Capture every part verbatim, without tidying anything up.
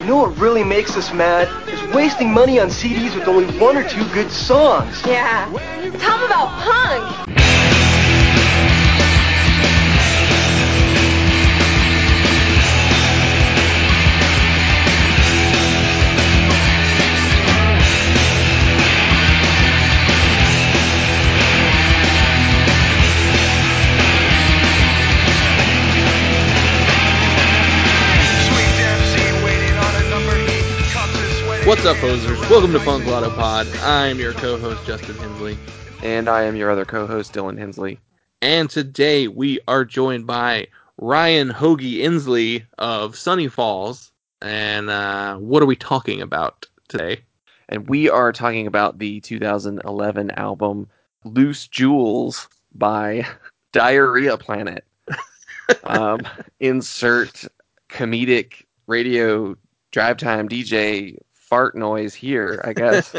know what really makes us mad? Is wasting money on C Ds with only one or two good songs. Yeah. Tell them about punk. What's up, posers? Welcome to Punk Lotto Pod. I'm your co-host, Justin Hensley. And I am your other co-host, Dylan Hensley. And today we are joined by Ryan Hoagie Inslee of Sunny Falls. And uh, what are we talking about today? And we are talking about the two thousand eleven album Loose Jewels by Diarrhea Planet. um, insert comedic radio drive time D J fart noise here, I guess.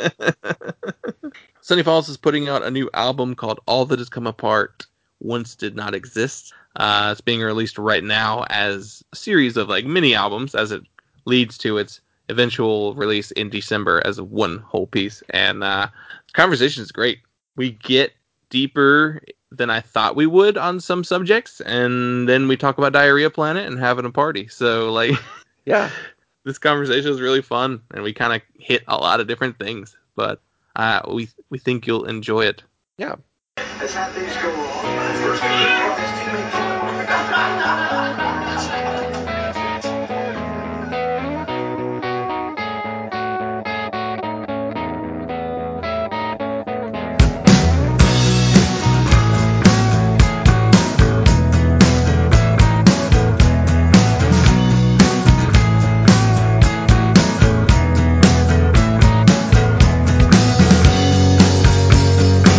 Sunny Falls is putting out a new album called All That Has Come Apart Once Did Not Exist. Uh, it's being released right now as a series of like mini albums as it leads to its eventual release in December as one whole piece. And uh, the conversation is great. We get deeper than I thought we would on some subjects, and then we talk about Diarrhea Planet and having a party. So like, yeah. This conversation is really fun, and we kind of hit a lot of different things, but uh, we we think you'll enjoy it. Yeah. As how things go on. First thing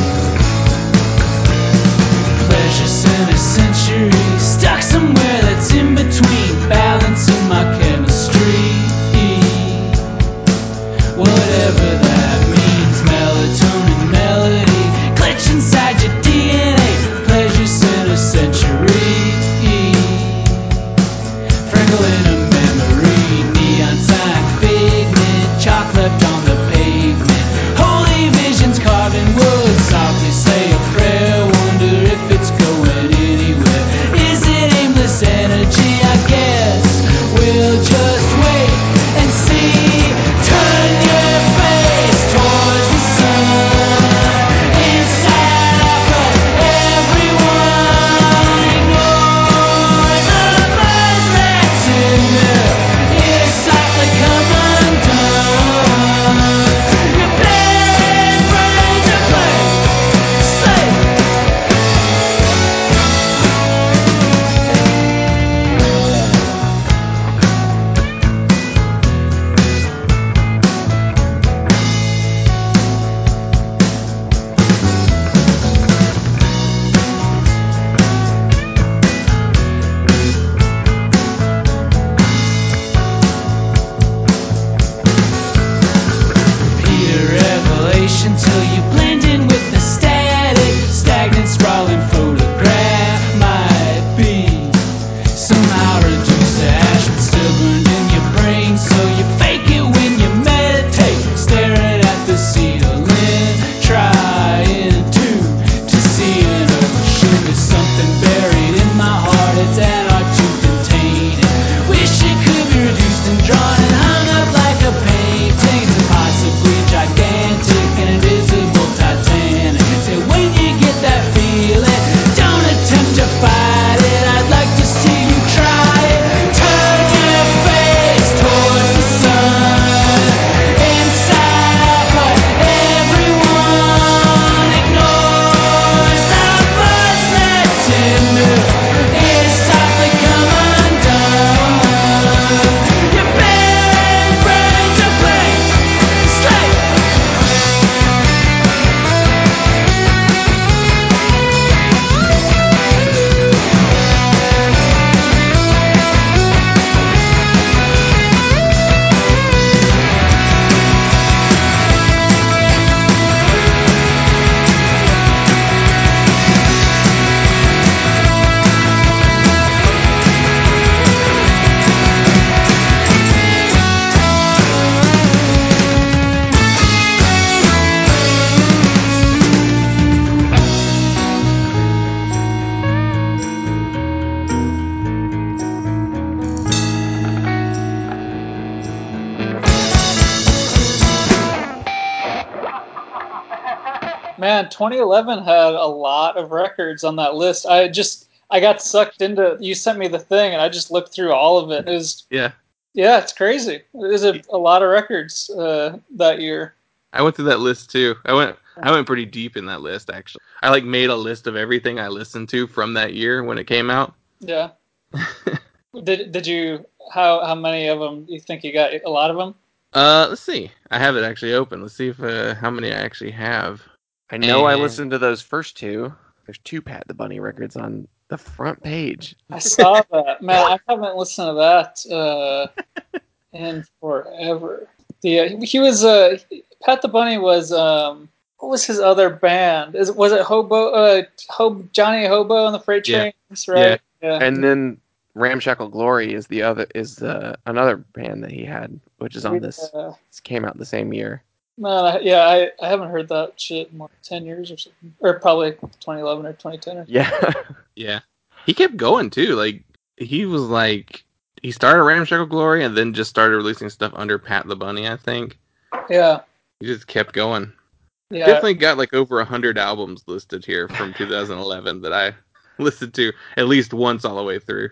Stuck somewhere that's man, twenty eleven had a lot of records on that list. I just I got sucked into. You sent me the thing, and I just looked through all of it. It was Yeah. yeah, it's crazy. It was a, a lot of records uh, that year. I went through that list too. I went I went pretty deep in that list actually. I like made a list of everything I listened to from that year when it came out. Yeah. did did you how how many of them you think you got? A lot of them? Uh, let's see. I have it actually open. Let's see if uh, how many I actually have. I know I And- listened to those first two. There's two Pat the Bunny records on the front page. I saw that. Man, I haven't listened to that uh, in forever. Yeah, he, he was uh, Pat the Bunny was um, what was his other band? Is was it Hobo? Uh, Hob Johnny Hobo on the Freight Yeah. Trains, right? Yeah. And then Ramshackle Glory is the other is uh, another band that he had, which is on this. Uh, This came out the same year. man, I, yeah, I, I haven't heard that shit in like ten years or something, or probably twenty eleven or twenty ten. Or Yeah. Yeah. He kept going too. Like he was like he started Ramshackle Glory and then just started releasing stuff under Pat the Bunny, I think. yeah, He just kept going. yeah. Definitely got like over a hundred albums listed here from two thousand eleven that I listened to at least once all the way through.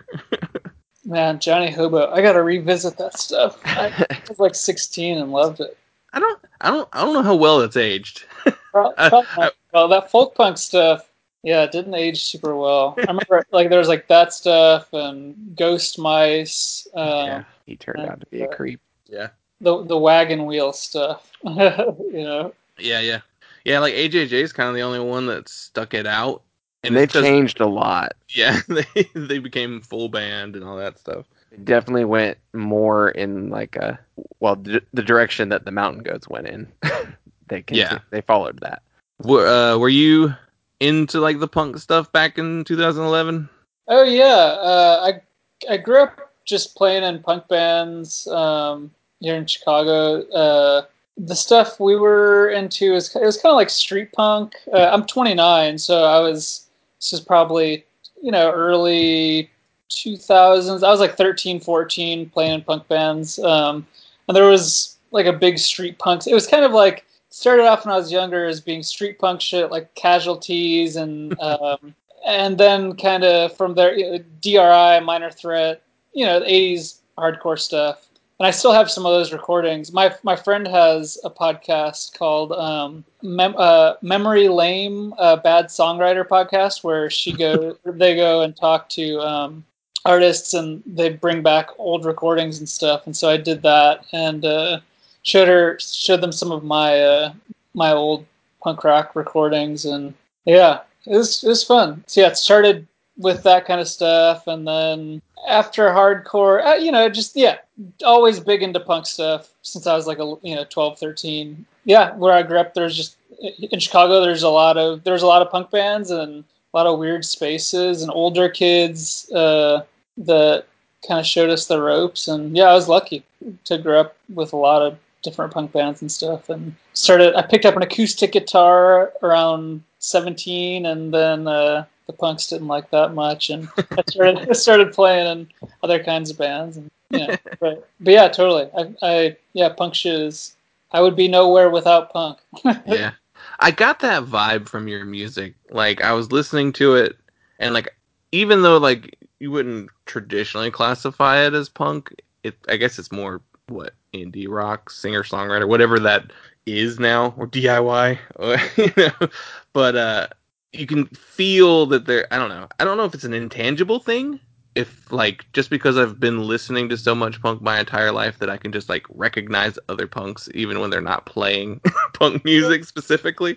Man, Johnny Hobo. I gotta revisit that stuff. I was like sixteen and loved it. I don't I don't I don't know how well it's aged. Pro- I- probably not. Well, that folk punk stuff, yeah, it didn't age super well. I remember like there was like that stuff and Ghost Mice, um, Yeah. He turned out to be a uh, creep. Yeah. the the wagon wheel stuff. you know, Yeah, yeah. Yeah, like A J J is kind of the only one that stuck it out. And they it's 'cause- changed a lot. Yeah, they they became full band and all that stuff. They definitely went more in like a well d- the direction that the Mountain Goats went in. they conti- Yeah. they followed that. Were uh, were you into like the punk stuff back in two thousand eleven? Oh yeah, uh, I I grew up just playing in punk bands um, here in Chicago. Uh, the stuff we were into is it was kind of like street punk. Uh, I'm twenty-nine, so I was this is probably you know early two thousands. I was like thirteen, fourteen playing in punk bands, um, and there was like a big street punk. It was kind of like started off when I was younger as being street punk shit, like Casualties and. Um, And then kind of from there, you know, D R I, Minor Threat, you know, the eighties hardcore stuff. And I still have some of those recordings. My my friend has a podcast called um, Mem- uh, Memory Lame, uh, Bad Songwriter podcast, where she go they go and talk to um, artists and they bring back old recordings and stuff. And so I did that and uh, showed her showed them some of my uh, my old punk rock recordings and yeah. It was it was fun. So yeah, it started with that kind of stuff, and then after hardcore, uh, you know, just yeah, always big into punk stuff since I was like a you know twelve, thirteen. Yeah, where I grew up, there's just in Chicago. There's a lot of there's a lot of punk bands and a lot of weird spaces and older kids uh, that kind of showed us the ropes. And yeah, I was lucky to grow up with a lot of different punk bands and stuff. And started. I picked up an acoustic guitar around seventeen, and then uh, the punks didn't like that much, and I started I started playing in other kinds of bands, and you know, but, but yeah, totally. I, I yeah, punk shit is. I would be nowhere without punk. Yeah, I got that vibe from your music. Like I was listening to it, and like even though like you wouldn't traditionally classify it as punk, it I guess it's more what indie rock, singer songwriter, whatever that is now, or D I Y, or, you know. But uh, you can feel that there. I don't know. I don't know if it's an intangible thing. If like just because I've been listening to so much punk my entire life that I can just like recognize other punks even when they're not playing punk music specifically.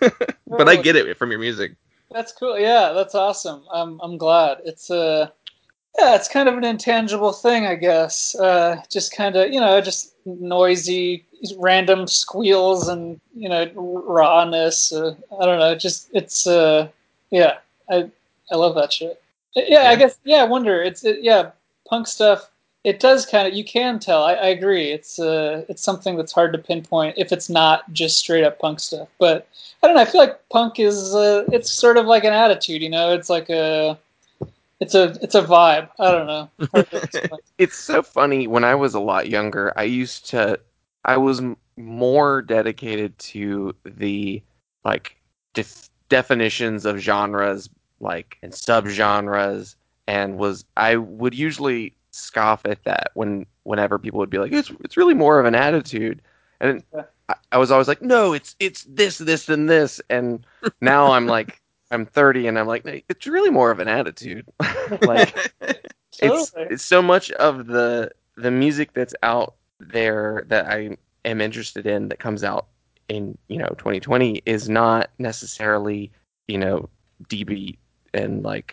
But I get it from your music. That's cool. Yeah, that's awesome. I'm I'm glad. It's a uh, yeah, it's kind of an intangible thing, I guess. Uh, just kind of you know, just noisy, random squeals and you know rawness. Uh, I don't know. Just it's uh yeah. I I love that shit. Yeah, Yeah. I guess. Yeah, I wonder. It's it, yeah, punk stuff. It does kind of. You can tell. I, I agree. It's uh, it's something that's hard to pinpoint if it's not just straight up punk stuff. But I don't know. I feel like punk is. Uh, it's sort of like an attitude. You know, it's like a. It's a it's a vibe. I don't know. Hard to explain. It's so funny. When I was a lot younger, I used to, I was m- more dedicated to the like def- definitions of genres, like, and subgenres, and was I would usually scoff at that when whenever people would be like, it's it's really more of an attitude, and Yeah. I, I was always like, no, it's it's this, this, and this, and now I'm like, I'm thirty, and I'm like, "No, it's really more of an attitude." Like, it's Totally. it's so much of the the music that's out there that I am interested in that comes out in, you know, twenty twenty is not necessarily, you know, D beat and like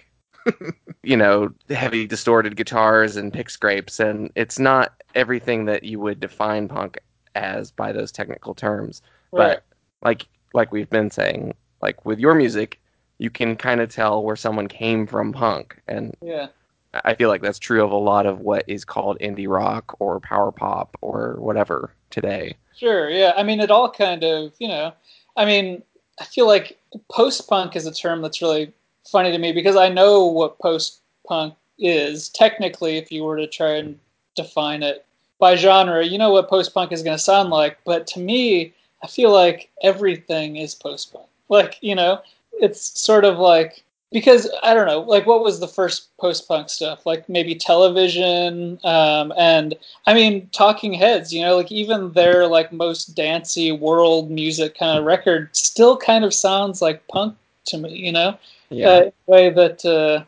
you know, heavy distorted guitars and pick scrapes, and it's not everything that you would define punk as by those technical terms. Right. But like like we've been saying, like with your music, you can kind of tell where someone came from punk, and Yeah. I feel like that's true of a lot of what is called indie rock or power pop or whatever today. Sure. Yeah. I mean, it all kind of, you know, I mean, I feel like post-punk is a term that's really funny to me because I know what post-punk is. Technically, if you were to try and define it by genre, you know what post-punk is going to sound like. But to me, I feel like everything is post-punk. Like, you know, it's sort of like, because I don't know, like what was the first post-punk stuff? Like maybe Television, um, and I mean Talking Heads. You know, like even their like most dancey world music kind of record still kind of sounds like punk to me. You know, Yeah. uh, in a way that uh,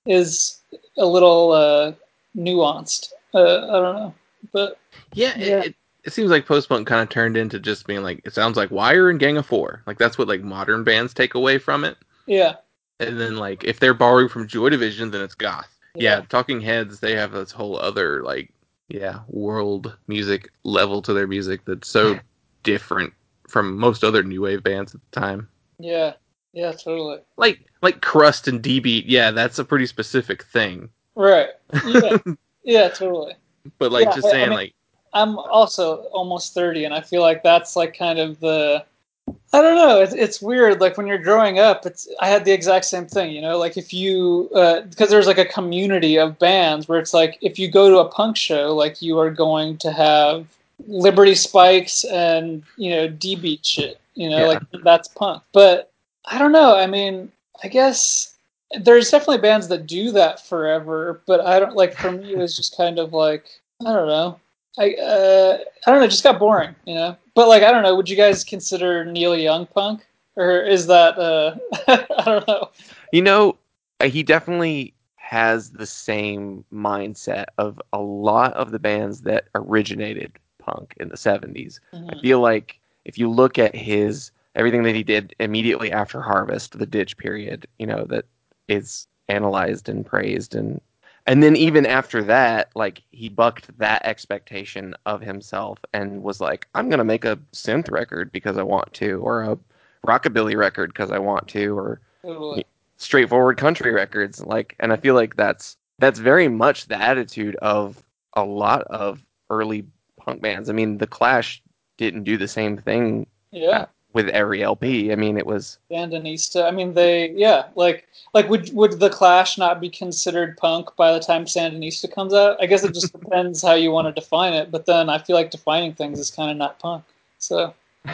is a little uh, nuanced. Uh, I don't know, but Yeah, yeah, it, it it seems like post punk kind of turned into just being like, it sounds like Wire and Gang of Four. Like that's what like modern bands take away from it. yeah, And then like if they're borrowing from Joy Division, then it's goth. Yeah, yeah, Talking Heads, they have this whole other like yeah world music level to their music that's so different from most other new wave bands at the time. yeah, yeah, totally. Like like Crust and D Beat, yeah, that's a pretty specific thing. Right. Yeah, yeah, totally. But like Yeah, just I, I saying mean, like I'm also almost thirty, and I feel like that's like kind of the. I don't know. It's it's weird. Like when you're growing up, it's I had the exact same thing. You know, like if you uh, because there's like a community of bands where it's like if you go to a punk show, like you are going to have Liberty Spikes and you know D beat shit. You know, Yeah. like that's punk. But I don't know. I mean, I guess there's definitely bands that do that forever. But I don't like. For me, it was just kind of like I don't know. I uh, I don't know. It just got boring, you know. But like I don't know. Would you guys consider Neil Young punk, or is that uh, I don't know. You know, uh, he definitely has the same mindset of a lot of the bands that originated punk in the seventies. I Mhm. feel like if you look at his everything that he did immediately after Harvest, the Ditch period, you know, that is analyzed and praised, and and then even after that, like he bucked that expectation of himself and was like, I'm gonna make a synth record because I want to, or a rockabilly record because I want to, or Totally. straightforward country records. Like, and I feel like that's that's very much the attitude of a lot of early punk bands. I mean, the Clash didn't do the same thing Yeah. with every L P. I mean, it was Sandinista. I mean, they yeah. Like like would would the Clash not be considered punk by the time Sandinista comes out? I guess it just depends how you want to define it. But then I feel like defining things is kind of not punk. So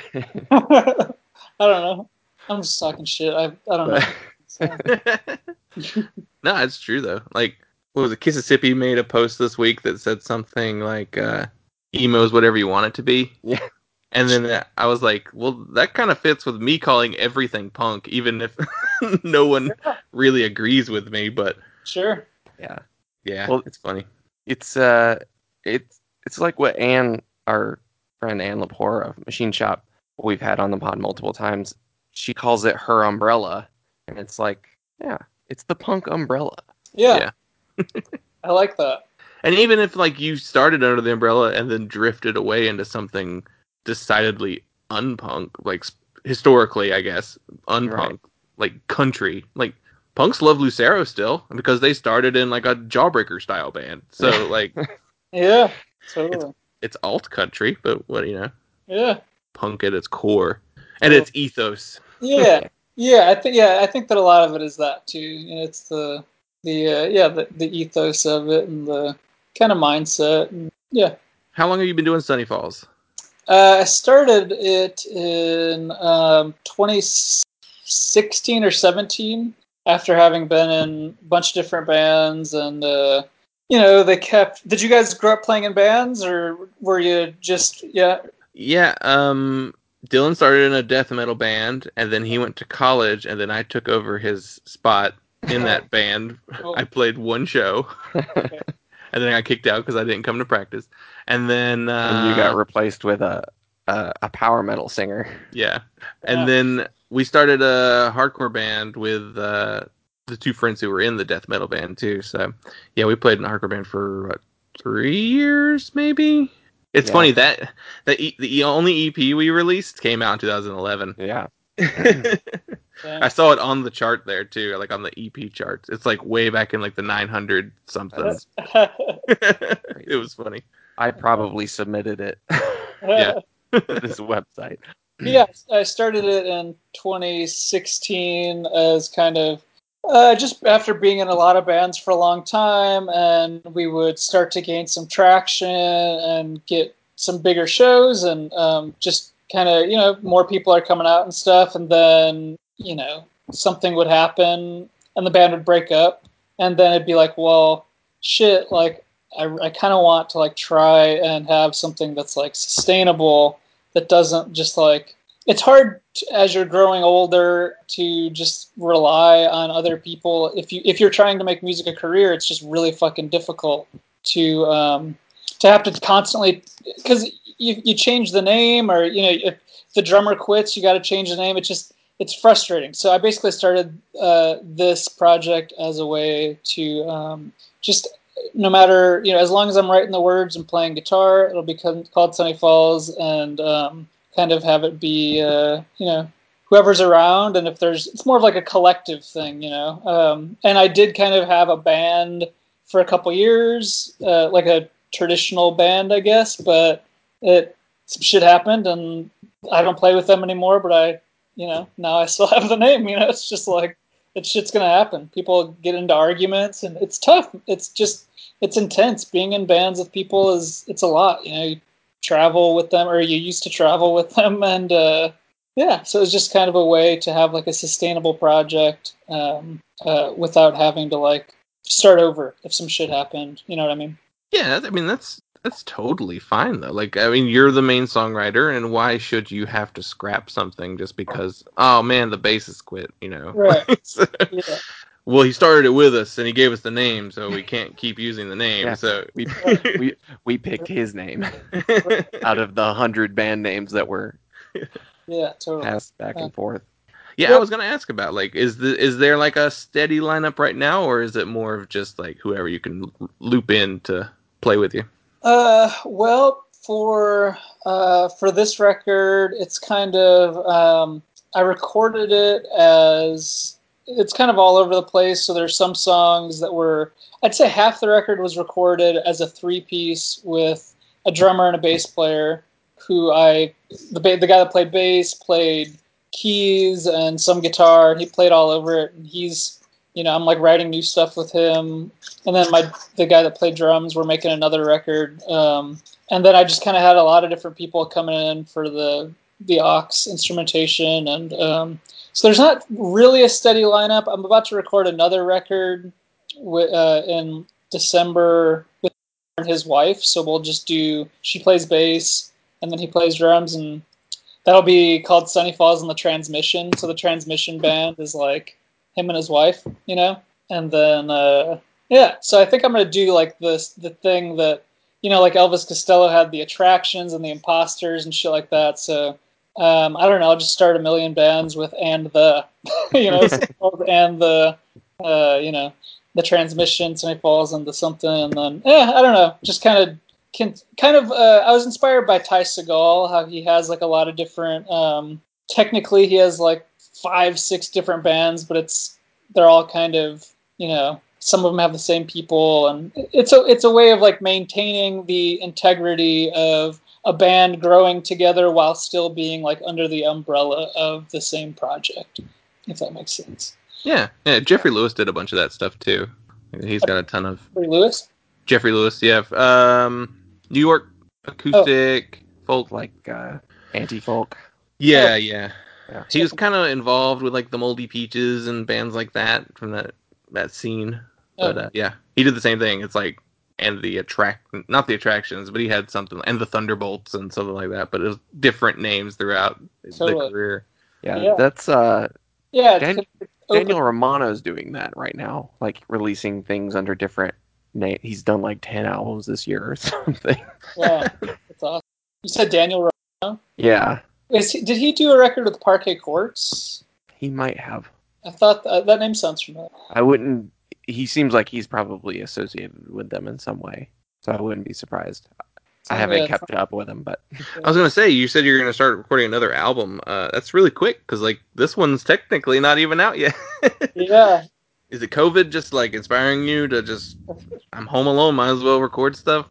I don't know. I'm just talking shit. I I don't know. So, no, it's true though. Like, what was it? Kississippi made a post this week that said something like, uh, "Emo is whatever you want it to be." yeah. And then I was like, well, that kind of fits with me calling everything punk, even if no one really agrees with me. But sure. Yeah. yeah, Well, it's funny. It's uh it's it's like what Anne, our friend Anne Lepore of Machine Shop, we've had on the pod multiple times. She calls it her umbrella, and it's like, yeah, it's the punk umbrella. Yeah. Yeah. I like that. And even if like you started under the umbrella and then drifted away into something decidedly unpunk, like s- historically, I guess, unpunk, Right. like country, like punks love Lucero still because they started in like a Jawbreaker style band. So like Yeah. Totally. it's alt country, but what you know, Yeah. punk at its core and So- its ethos. Yeah. Yeah. I think. Yeah. I think that a lot of it is that too. You know, it's the the uh, yeah the the ethos of it and the kind of mindset. And, yeah. How long have you been doing Sunny Falls? Uh, I started it in um, twenty sixteen or seventeen, after having been in a bunch of different bands, and uh, you know, they kept. Did you guys grow up playing in bands, or were you just yeah? Yeah, um, Dylan started in a death metal band, and then he went to college, and then I took over his spot in that band. Cool. I played one show, Okay. and then I got kicked out because I didn't come to practice. And then uh, And you got replaced with a a, a power metal singer. yeah, and Yeah. then we started a hardcore band with uh, the two friends who were in the death metal band too. So yeah, we played in a hardcore band for what, three years maybe. It's Yeah. funny that the e- the only E P we released came out in two thousand eleven. Yeah. Dang. I saw it on the chart there too, like on the E P charts. It's like way back in like the nine hundred somethings. It was funny. I probably submitted it Yeah. to this website. Yeah, I started it in twenty sixteen as kind of uh, just after being in a lot of bands for a long time, and we would start to gain some traction and get some bigger shows, and um, just kind of, you know, more people are coming out and stuff, and then, you know, something would happen and the band would break up, and then it'd be like, well, shit, like, I, I kind of want to, like, try and have something that's, like, sustainable, that doesn't just, like, it's hard to, as you're growing older, to just rely on other people. If you if you're trying to make music a career, it's just really fucking difficult to um, to have to constantly, because you you change the name, or, you know, if the drummer quits, you got to change the name. It's just it's frustrating. So I basically started uh, this project as a way to um, just, no matter, you know, as long as I'm writing the words and playing guitar, it'll be called Sunny Falls, and um, kind of have it be, uh, you know, whoever's around, and if there's, it's more of like a collective thing, you know. Um, and I did kind of have a band for a couple years, uh, like a traditional band, I guess, but it some shit happened, and I don't play with them anymore. But I, you know, now I still have the name. You know, it's just like, it's shit's gonna happen. People get into arguments, and it's tough. It's just, it's intense. Being in bands with people is, it's a lot. You know, you travel with them, or you used to travel with them, and uh, yeah. So it's just kind of a way to have like a sustainable project, um, uh, without having to like start over if some shit happened. You know what I mean? Yeah, I mean that's that's totally fine though. Like, I mean, you're the main songwriter, and why should you have to scrap something just because, oh man, the bassist quit? You know, Right. So- Yeah. well, he started it with us, and he gave us the name, so we can't keep using the name. Yeah, So we we we picked his name out of the hundred band names that were Yeah. Totally. passed back and forth. yeah, Yep. I was gonna ask about, like, is the is there like a steady lineup right now, or is it more of just like whoever you can l- loop in to play with you? Uh, well, for uh, for this record, it's kind of um, I recorded it as, it's kind of all over the place. So there's some songs that were, I'd say half the record was recorded as a three piece with a drummer and a bass player, who I the ba- the guy that played bass played keys and some guitar. He played all over it, and he's, you know, I'm like writing new stuff with him. And then my the guy that played drums, we're making another record. Um, and then I just kind of had a lot of different people coming in for the the aux instrumentation, and um, so there's not really a steady lineup. I'm about to record another record with, uh, in December with his wife. So we'll just do, she plays bass and then he plays drums, and that'll be called Sunny Falls and the Transmission. So the Transmission band is like him and his wife, you know? And then, uh, yeah, so I think I'm going to do like this, the thing that, you know, like Elvis Costello had the Attractions and the Imposters and shit like that. So, um, I don't know, I'll just start a million bands with and the, you know, and the, uh, you know, the Transmission, Sunny Falls, and the something. And then, yeah, I don't know, just kind of, can, kind of, uh, I was inspired by Ty Segall, how he has like a lot of different, um, technically he has like five, six different bands, but it's, they're all kind of, you know, some of them have the same people, and it's a it's a way of like maintaining the integrity of a band growing together while still being like under the umbrella of the same project, if that makes sense. Yeah, yeah. Jeffrey Lewis did a bunch of that stuff too. He's got a ton of Jeffrey Lewis. Jeffrey Lewis. Yeah, um, New York acoustic folk. Like uh, anti-folk. Yeah, Oh. yeah. Yeah. He was kind of involved with like the Moldy Peaches and bands like that from that that scene. But uh, yeah, he did the same thing. It's like and the attract not the Attractions, but he had something and the Thunderbolts and something like that. But it was different names throughout Totally. the career. Yeah, Yeah. that's uh, Yeah, it's Dan- open- Daniel Romano's doing that right now, like releasing things under different name. He's done like ten albums this year or something. Yeah, that's awesome. You said Daniel Romano? Yeah, Is he, did he do a record with Parquet Courts? he might have. I thought that, that name sounds familiar. I wouldn't. He seems like he's probably associated with them in some way, so I wouldn't be surprised. I haven't Yeah, kept up with him, but I was gonna say you said you're gonna start recording another album. Uh, that's really quick because like this one's technically not even out yet. Yeah. Is it COVID just like inspiring you to just I'm home alone, might as well record stuff?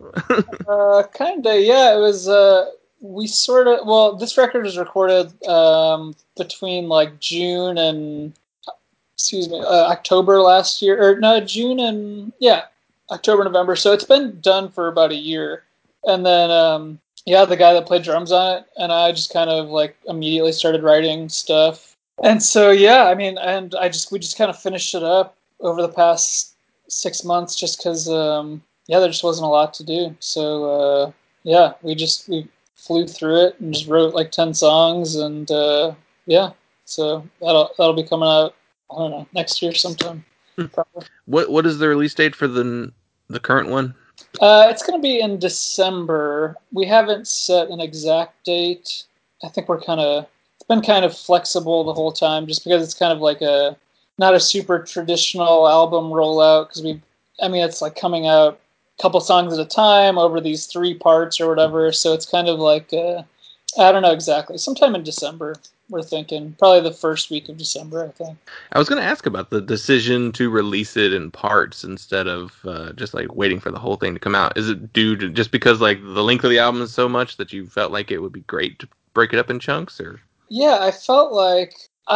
Uh, kinda, yeah. It was. Uh, we sort of. Well, this record was recorded um, between like June and excuse me, uh, October last year, or no, June and yeah, October, November. So it's been done for about a year, and then um, yeah, the guy that played drums on it and I just kind of like immediately started writing stuff, and so yeah, I mean, and I just we just kind of finished it up over the past six months, just because um, yeah, there just wasn't a lot to do. So uh, yeah, we just we flew through it and just wrote like ten songs, and uh, yeah, so that'll that'll be coming out. I don't know, next year sometime. Probably. What what is the release date for the the current one? Uh, it's going to be in December. We haven't set an exact date. I think we're kind of it's been kind of flexible the whole time, just because it's kind of like a not a super traditional album rollout. Because we, I mean, it's like coming out a couple songs at a time over these three parts or whatever. So it's kind of like uh, I don't know exactly. Sometime in December. We're thinking probably the first week of December, I think. I was going to ask about the decision to release it in parts instead of uh, just like waiting for the whole thing to come out. Is it due to just because like the length of the album is so much that you felt like it would be great to break it up in chunks, or? Yeah, I felt like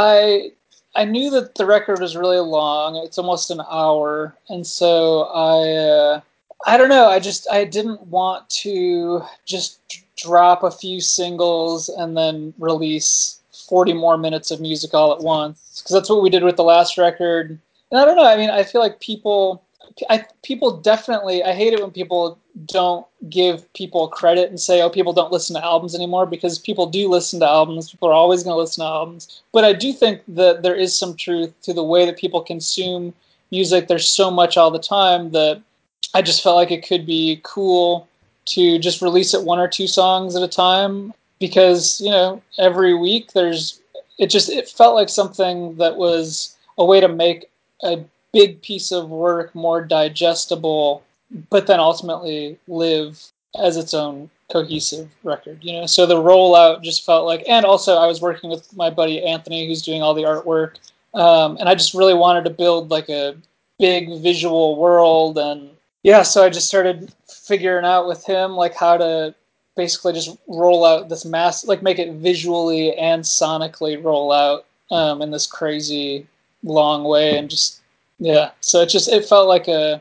I I knew that the record was really long. It's almost an hour, and so I uh, I don't know. I just I didn't want to just drop a few singles and then release forty more minutes of music all at once, because that's what we did with the last record. And I don't know, I mean, I feel like people I people definitely I hate it when people don't give people credit and say, oh, people don't listen to albums anymore, because people do listen to albums. People are always going to listen to albums. But I do think that there is some truth to the way that people consume music. There's so much all the time that I just felt like it could be cool to just release it one or two songs at a time, because, you know, every week there's, it just, it felt like something that was a way to make a big piece of work more digestible, but then ultimately live as its own cohesive record, you know? So the rollout just felt like, and also I was working with my buddy Anthony, who's doing all the artwork, um, and I just really wanted to build like a big visual world, and yeah, so I just started figuring out with him like how to basically just roll out this mass, like make it visually and sonically roll out um, in this crazy long way, and just yeah. So it just it felt like a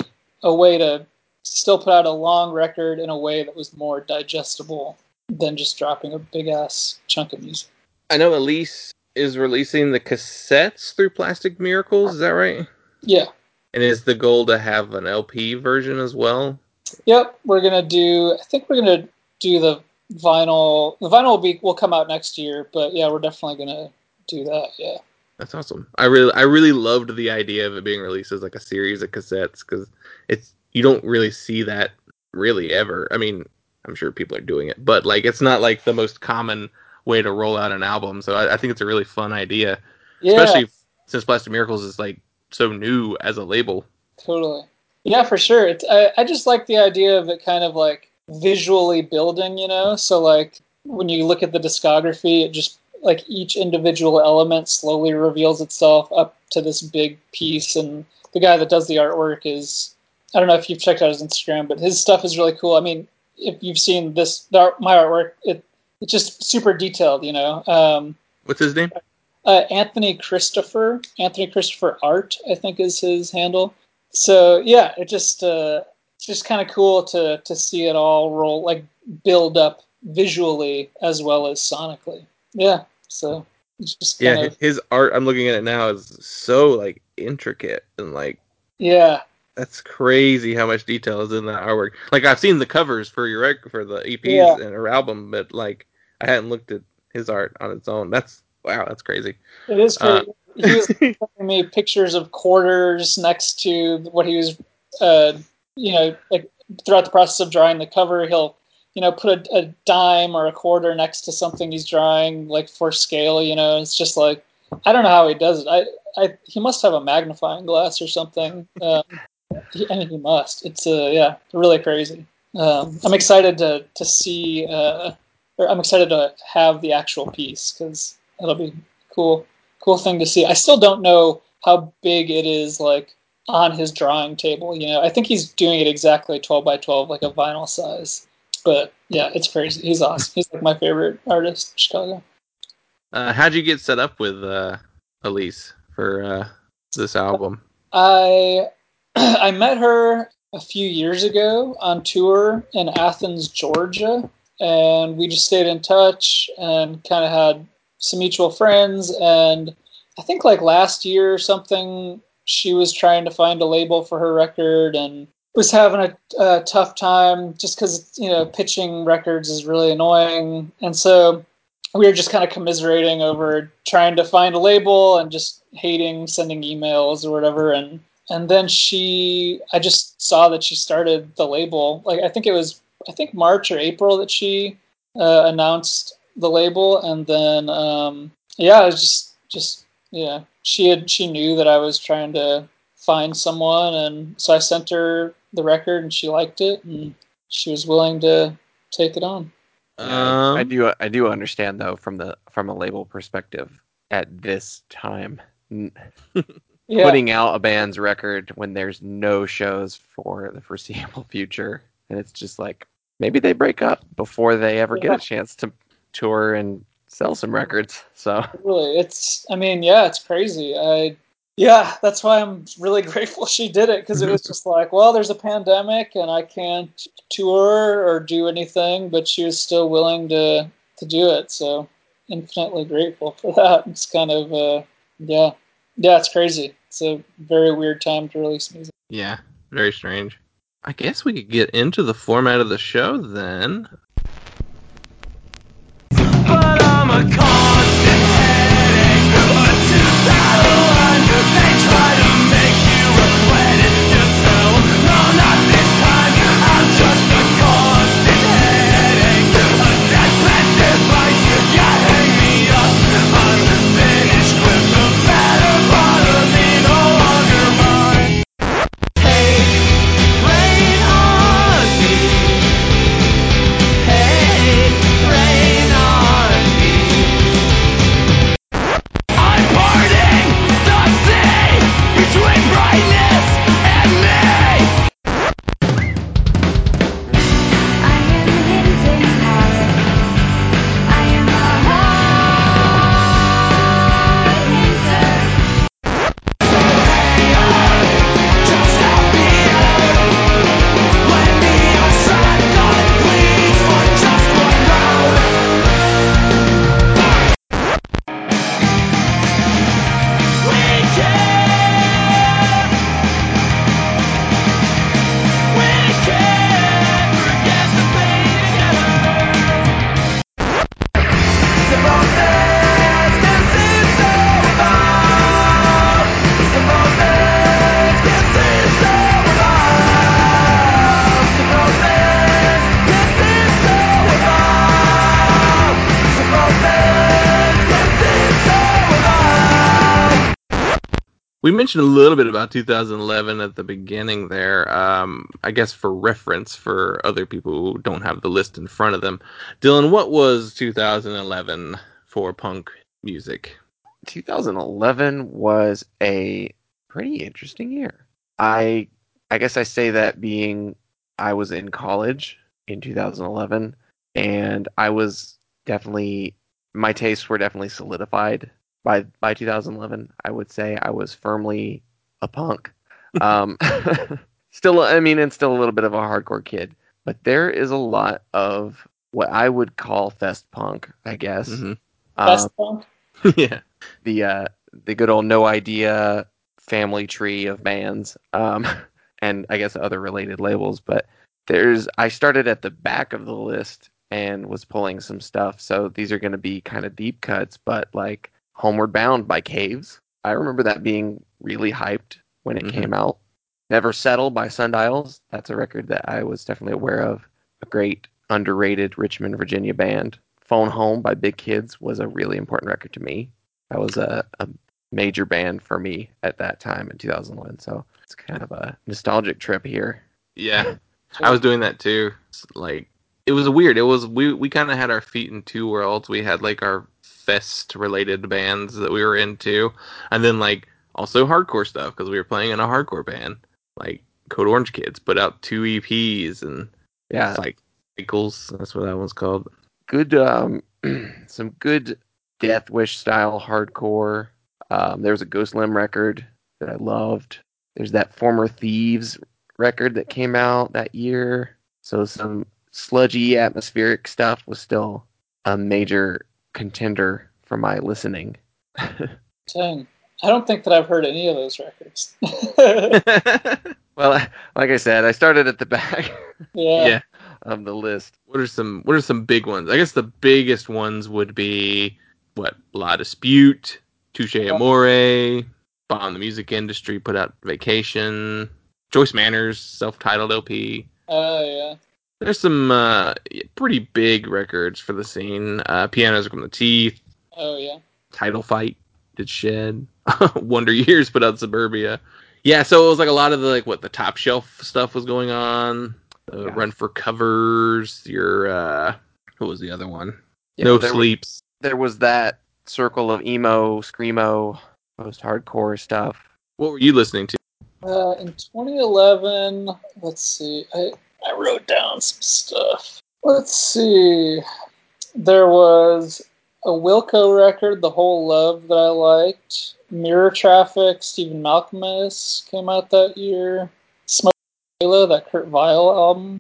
a way to still put out a long record in a way that was more digestible than just dropping a big ass chunk of music. I know Elise is releasing the cassettes through Plastic Miracles. Is that right? Yeah. And is the goal to have an L P version as well? Yep. We're gonna do. I think we're gonna do the vinyl. The vinyl will be will come out next year, but yeah, we're definitely gonna do that. Yeah. That's awesome. I really, I really loved the idea of it being released as like a series of cassettes, because it's you don't really see that really ever. I mean, I'm sure people are doing it, but like it's not like the most common way to roll out an album. So I, I think it's a really fun idea, Yeah. especially since Plastic Miracles is like so new as a label. Totally. Yeah, for sure. It's, I, I just like the idea of it kind of like visually building, you know? So like when you look at the discography, it just like each individual element slowly reveals itself up to this big piece. And the guy that does the artwork is, I don't know if you've checked out his Instagram, but his stuff is really cool. I mean, if you've seen this, the art, my artwork, it it's just super detailed, you know? Um, What's his name? Uh, Anthony Christopher, Anthony Christopher Art, I think is his handle. So yeah, it just uh, it's just kind of cool to to see it all roll, like build up visually as well as sonically. Yeah, so It's just Yeah, kind of his art, I'm looking at it now, is so like intricate and like yeah. that's crazy how much detail is in that artwork. Like I've seen the covers for your rec- for the E Ps Yeah. and her album, but like I hadn't looked at his art on its own. That's wow, that's crazy. It is Uh, crazy. He was showing me pictures of quarters next to what he was, uh, you know, like throughout the process of drawing the cover, he'll, you know, put a, a dime or a quarter next to something he's drawing, like for scale. You know, it's just like I don't know how he does it. I, I he must have a magnifying glass or something. Um, he, I mean, he must. It's uh, yeah, really crazy. Um, I'm excited to to see. Uh, or I'm excited to have the actual piece because that'll be cool. Cool thing to see. I still don't know how big it is, like on his drawing table. You know, I think he's doing it exactly twelve by twelve, like a vinyl size. But yeah, it's crazy. He's awesome. He's like my favorite artist in Chicago. uh, how'd you get set up with uh, Elise for uh, this album? I I met her a few years ago on tour in Athens, Georgia, and we just stayed in touch and kind of had some mutual friends. And I think like last year or something, she was trying to find a label for her record and was having a, a tough time just because, you know, pitching records is really annoying. And so we were just kind of commiserating over trying to find a label and just hating sending emails or whatever. And and then she, I just saw that she started the label. Like I think it was, I think March or April that she uh, announced the label, and then um, yeah, it was just just yeah. She had she knew that I was trying to find someone, and so I sent her the record, and she liked it, and she was willing to take it on. Yeah, I, I Um, do I do understand though from the from a label perspective at this time. N- Yeah, Putting out a band's record when there's no shows for the foreseeable future, and it's just like maybe they break up before they ever get yeah. a chance to tour and sell some records. So Really, it's. I mean, yeah, it's crazy. I, yeah, that's why I'm really grateful she did it because it was just like, well, there's a pandemic and I can't tour or do anything, but she was still willing to to do it. So infinitely grateful for that. It's kind of, uh, yeah, yeah, it's crazy. It's a very weird time to release music. yeah, very strange. I guess we could get into the format of the show then. But I'm a constant headache, a two-sided line. They try to make you regret it yourself. No, not this time. I'm just a constant headache, a deathbed device. You hang me up. I'm the finished with the better part of me no longer mine. Hey, rain on me. Hey, rain on me. I'm parting the sea between brightness and me. I am an innocent heart. I am a heart hinter. Just help me out. Let me outside, God, please, for just one round. We can't, we can't forget the pain together. Suppose this is over. Suppose this is over. Suppose this is over. Suppose this is over. We mentioned a little bit about two thousand eleven at the beginning there. Um, I guess for reference for other people who don't have the list in front of them. Dylan, what was two thousand eleven for punk music? two thousand eleven was a pretty interesting year. I I guess I say that being I was in college in two thousand eleven, and I was definitely my tastes were definitely solidified by by two thousand eleven. I would say I was firmly a punk. Um, still, I mean, and still a little bit of a hardcore kid, but there is a lot of what I would call fest punk, I guess. Mm-hmm. Um, Best punk. yeah. the uh, the good old No Idea family tree of bands, um, and I guess other related labels. But there's I started at the back of the list and was pulling some stuff. So these are going to be kind of deep cuts, but like Homeward Bound by Caves. I remember that being really hyped when it Mm-hmm. came out. Never Settle by Sundials. That's a record that I was definitely aware of. A great underrated Richmond, Virginia band. Phone Home by Big Kids was a really important record to me. That was a, a major band for me at that time in two thousand one. So it's kind of a nostalgic trip here. Yeah. I was doing that too. It's like it was weird. It was we we kind of had our feet in two worlds. We had like our fest related bands that we were into, and then like also hardcore stuff because we were playing in a hardcore band. Like Code Orange Kids put out two E Ps and Yeah, like Cycles. That's what that one's called. good, um, some good Death Wish style hardcore. Um, there was a Ghost Limb record that I loved. There's that Former Thieves record that came out that year. So some sludgy atmospheric stuff was still a major contender for my listening. Dang. I don't think that I've heard any of those records. Well, like I said, I started at the back yeah. Yeah. of the list. What are some What are some big ones? I guess the biggest ones would be what La Dispute, Touche Amore, Bomb the Music Industry put out Vacation, Joyce Manor's self-titled L P. Oh, yeah. There's some uh, pretty big records for the scene. Uh, Pianos From the Teeth, Oh, yeah. Title Fight did Shed, Wonder Years put out Suburbia. Yeah, so it was like a lot of the like what the top shelf stuff was going on. Uh, Yeah. Run for Covers. Your uh, what was the other one? Yeah, No there was- Sleeps. There was that circle of emo, screamo, post-hardcore stuff. What were you listening to? Uh, in twenty eleven, let's see. I, I wrote down some stuff. Let's see. There was a Wilco record, The Whole Love, that I liked. Mirror Traffic, Stephen Malcolmus came out that year. Smoke Halo, that Kurt Vile album.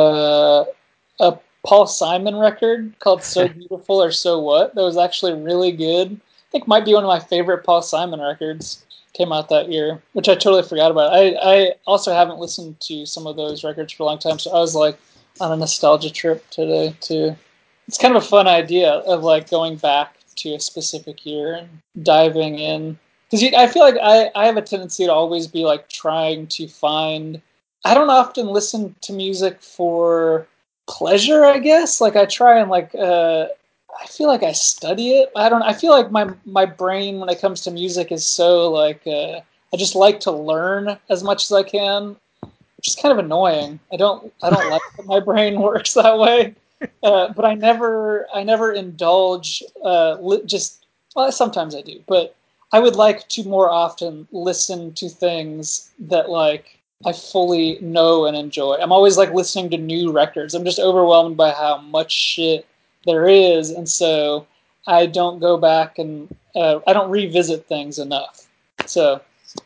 Uh, a Paul Simon record called So Beautiful or So What that was actually really good. I think might be one of my favorite Paul Simon records. Came out that year, which I totally forgot about. I, I also haven't listened to some of those records for a long time, so I was like on a nostalgia trip today too. It's kind of a fun idea of like going back to a specific year and diving in. Because I feel like I, I have a tendency to always be like trying to find... I don't often listen to music for pleasure, I guess. Like I try and like... Uh, I feel like I study it. I don't... I feel like my my brain when it comes to music is so like... Uh, I just like to learn as much as I can, which is kind of annoying. I don't I don't like that my brain works that way. Uh, but I never, I never indulge. Uh, li- just well, sometimes I do, but I would like to more often listen to things that like I fully know and enjoy. I'm always like listening to new records. I'm just overwhelmed by how much shit there is, and so I don't go back and uh, I don't revisit things enough. So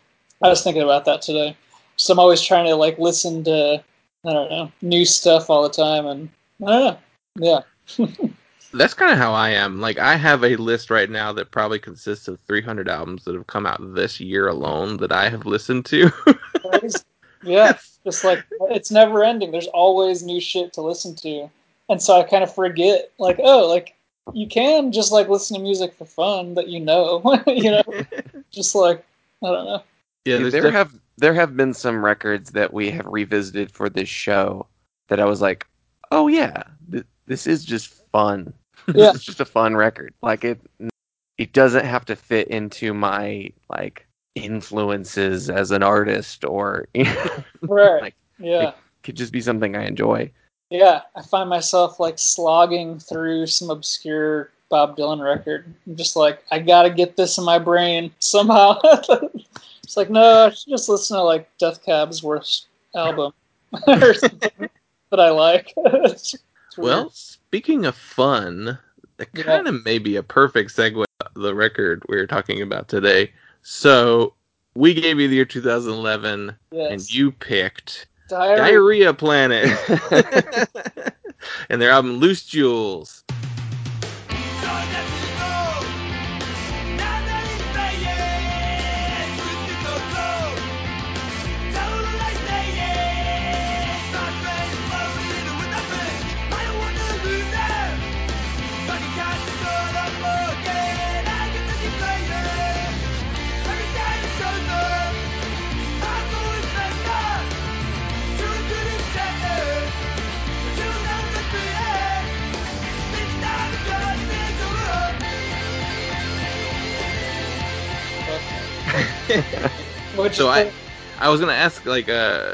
I was thinking about that today. So I'm always trying to like listen to I don't know new stuff all the time and. I don't know. Yeah. That's kind of how I am. Like, I have a list right now that probably consists of three hundred albums that have come out this year alone that I have listened to. Yeah, just like, it's never ending. There's always new shit to listen to. And so I kind of forget, like, oh, like, you can just, like, listen to music for fun that you know. you know? Just like, I don't know. Yeah, Dude, there's there def- have there have been some records that we have revisited for this show that I was like, oh yeah, th- this is just fun. Yeah. This is just a fun record. Like it, it doesn't have to fit into my like influences as an artist, or you know, Right. like Yeah. it could just be something I enjoy. Yeah. I find myself, like, slogging through some obscure Bob Dylan record. I'm just like, I gotta get this in my brain somehow. It's like, no, I should just listen to, like, Death Cab's worst album or something that I like. It's weird. Well, speaking of fun, it Yeah. kind of may be a perfect segue to the record we were talking about today. So, we gave you the year two thousand eleven, Yes. and you picked Diary. Diarrhea Planet and their album Loose Jewels. Which So I, I was gonna ask like, uh,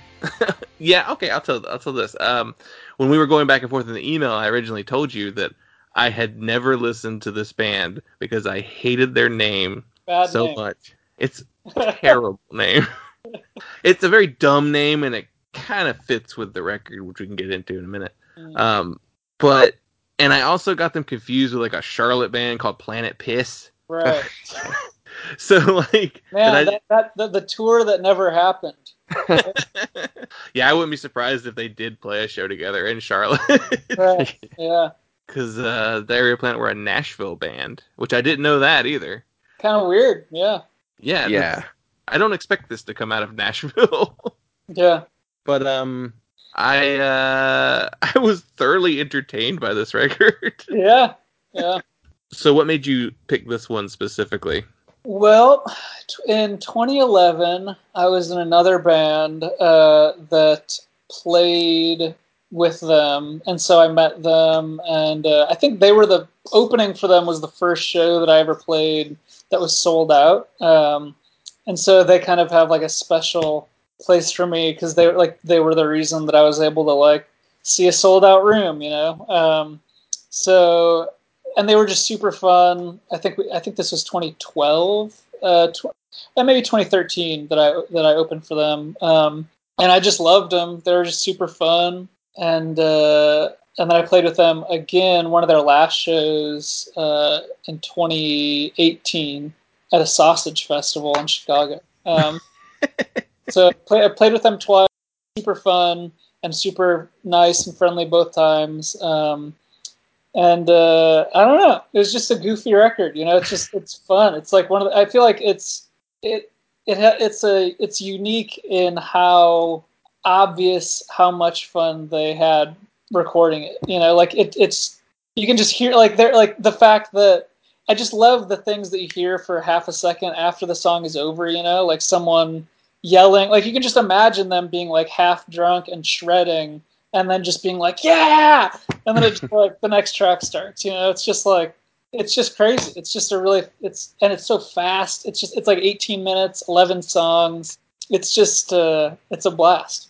yeah, okay, I'll tell, I'll tell this. Um, when we were going back and forth in the email, I originally told you that I had never listened to this band because I hated their name bad so name. much. It's a terrible name. It's a very dumb name, and it kind of fits with the record, which we can get into in a minute. Mm. Um, but and I also got them confused with like a Charlotte band called Planet Piss. Right. So like, Man, I, that, that, the, the tour that never happened. yeah, I wouldn't be surprised if they did play a show together in Charlotte. Right. Yeah. Because uh, the Area Planet were a Nashville band, which I didn't know that either. Kind of weird. Yeah. Yeah, Yeah. that's- I don't expect this to come out of Nashville. Yeah. But um, I uh, I was thoroughly entertained by this record. Yeah. Yeah. So, what made you pick this one specifically? Well, t- in twenty eleven, I was in another band uh, that played with them, and so I met them, and uh, I think they were the opening for them was the first show that I ever played that was sold out, um, and so they kind of have like a special place for me because they like they were the reason that I was able to like see a sold out room, you know. Um, so. And they were just super fun. I think we, I think this was twenty twelve, uh, tw- and maybe twenty thirteen that I that I opened for them. Um, and I just loved them. They were just super fun. And uh, and then I played with them again one of their last shows uh, in twenty eighteen at a sausage festival in Chicago. Um, so I, play, I played with them twice. Super fun and super nice and friendly both times. Um, And uh, I don't know. It was just a goofy record, you know. It's just it's fun. It's like one of the, I feel like it's it it ha, it's a it's unique in how obvious how much fun they had recording it. You know, like it it's you can just hear like they're like the fact that I just love the things that you hear for half a second after the song is over. You know, like someone yelling. Like you can just imagine them being like half drunk and shredding. And then just being like, yeah, and then it's like the next track starts. You know, it's just like it's just crazy. It's just a really it's and it's so fast. It's just it's like eighteen minutes, eleven songs. It's just uh, it's a blast.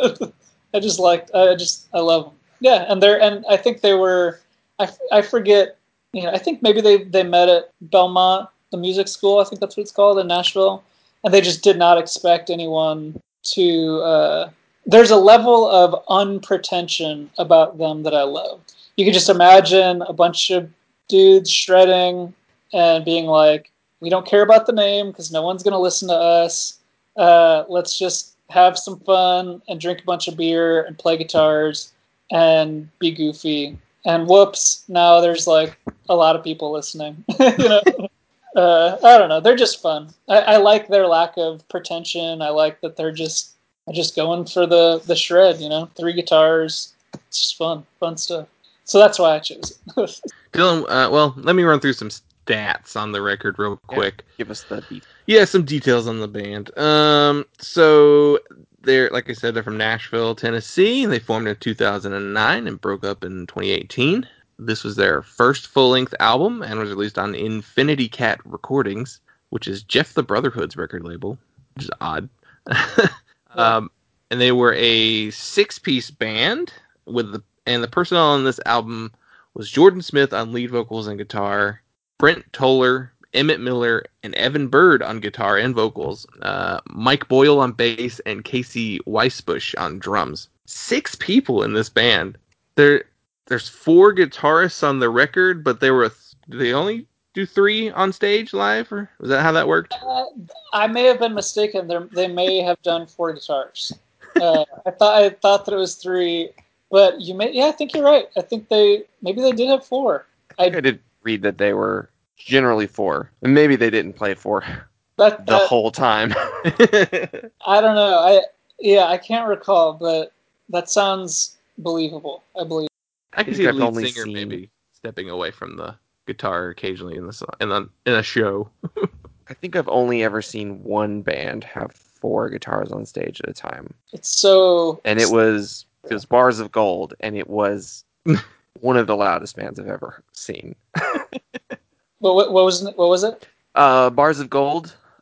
I just like I just I love them. Yeah, and they're and I think they were I, I forget. You know, I think maybe they they met at Belmont, the music school. I think that's what it's called in Nashville, and they just did not expect anyone to. Uh, There's a level of unpretension about them that I love. You can just imagine a bunch of dudes shredding and being like, we don't care about the name because no one's going to listen to us. Uh, let's just have some fun and drink a bunch of beer and play guitars and be goofy. And whoops, now there's like a lot of people listening. you know, uh, I don't know. They're just fun. I, I like their lack of pretension. I like that they're just just going for the, the shred, you know, three guitars. It's just fun, fun stuff. So that's why I chose it. Dylan, uh, well, let me run through some stats on the record real quick. Yeah, give us the details. Yeah, some details on the band. Um, so they're like I said, they're from Nashville, Tennessee. They formed in two thousand nine and broke up in twenty eighteen. This was their first full-length album and was released on Infinity Cat Recordings, which is Jeff the Brotherhood's record label, which is odd. Um, and they were a six-piece band with the and the personnel on this album was Jordan Smith on lead vocals and guitar, Brent Toller, Emmett Miller, and Evan Bird on guitar and vocals, uh, Mike Boyle on bass, and Casey Weisbush on drums. Six people in this band. There, there's four guitarists on the record, but there were th- they only do three on stage live, or was that how that worked? Uh, I may have been mistaken. They're, they may have done four guitars. Uh, I thought I thought that it was three, but you may. Yeah, I think you're right. I think they maybe they did have four. I, I did read that they were generally four, and maybe they didn't play four that, the that, whole time. I don't know. I yeah, I can't recall, but that sounds believable. I believe. I can I see the think I've lead only singer seen- maybe stepping away from the guitar occasionally in the so- in a, in a show. I think I've only ever seen one band have four guitars on stage at a time, It's so. and it was it was Bars of Gold, and it was one of the loudest bands I've ever seen. What, what, what was what was it? Uh, Bars of Gold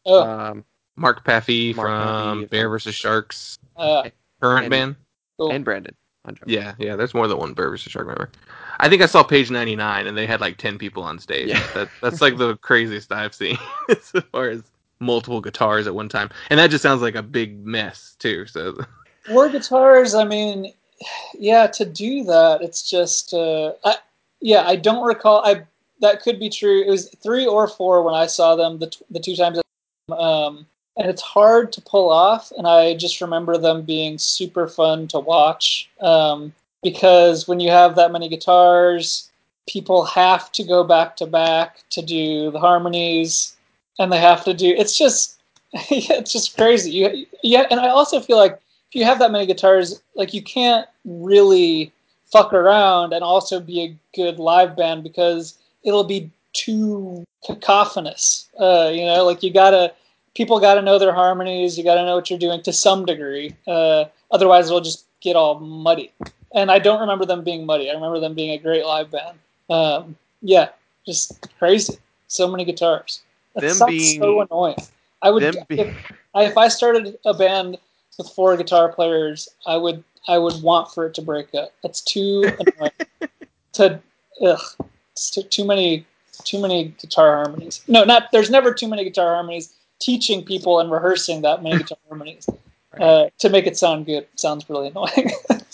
Oh, Um, Mark Paffy Mark from Paffy Bear from- versus Sharks. uh, Current and- band. cool. and Brandon. Hunter. Yeah, yeah. There's more than one Bear versus Shark member. I think I saw page ninety-nine, and they had like ten people on stage. Yeah. That that's like the craziest I've seen as far as multiple guitars at one time, and that just sounds like a big mess too. So Four guitars. I mean, yeah, to do that, it's just, uh, I, yeah, I don't recall. I that could be true. It was three or four when I saw them the t- the two times. Um, and it's hard to pull off. And I just remember them being super fun to watch um, because when you have that many guitars, people have to go back to back to do the harmonies, and they have to do. It's just, it's just crazy. You, yeah, and I also feel like if you have that many guitars, like you can't really fuck around and also be a good live band because it'll be too cacophonous. Uh, you know, like you gotta, people gotta know their harmonies. You gotta know what you're doing to some degree. Uh, otherwise, it'll just get all muddy. And I don't remember them being muddy. I remember them being a great live band. Um, yeah, just crazy. So many guitars. That Them sounds being- so annoying. I would them be- if, I, if I started a band with four guitar players, I would I would want for it to break up. That's too annoying. To ugh, it's too, too many too many guitar harmonies. No, not there's never too many guitar harmonies. Teaching people and rehearsing that many guitar harmonies uh, to make it sound good sounds really annoying.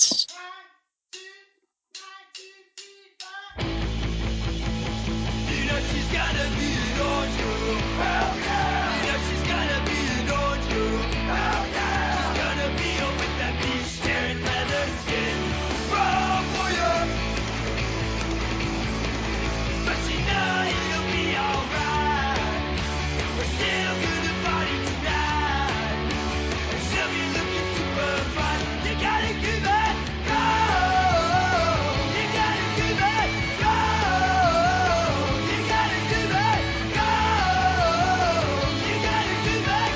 You know she's gonna be an orange girl. Hell yeah. You know she's gonna be an orange girl. Hell yeah. She's gonna be a with that beach staring leather skin. Roll for you. But she know it'll be alright. We're still gonna party tonight. And she'll be looking super fine. You gotta give it go. You gotta give it go. You gotta give it go. You gotta give it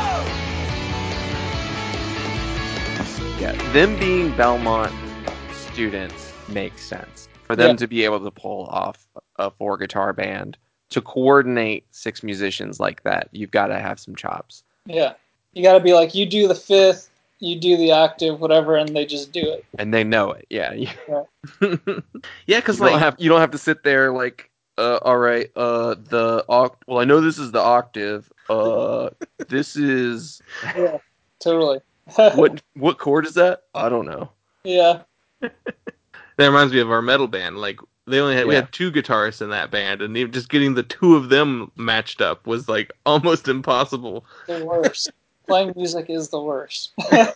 go. Yeah, them being Belmont students makes sense. For them Yeah. to be able to pull off a four guitar band, to coordinate six musicians like that, you've got to have some chops. Yeah, you got to be like you do the fifth, you do the octave, whatever, and they just do it. And they know it. Yeah. You, yeah, because you don't like have you don't have to sit there like, uh, all right, uh, the oct- well, I know this is the octave. Uh, this is Yeah, totally. what what chord is that? I don't know. Yeah, that reminds me of our metal band. Like they only had we Yeah. had two guitarists in that band, and even just getting the two of them matched up was like almost impossible. the worst. Playing music is the worst.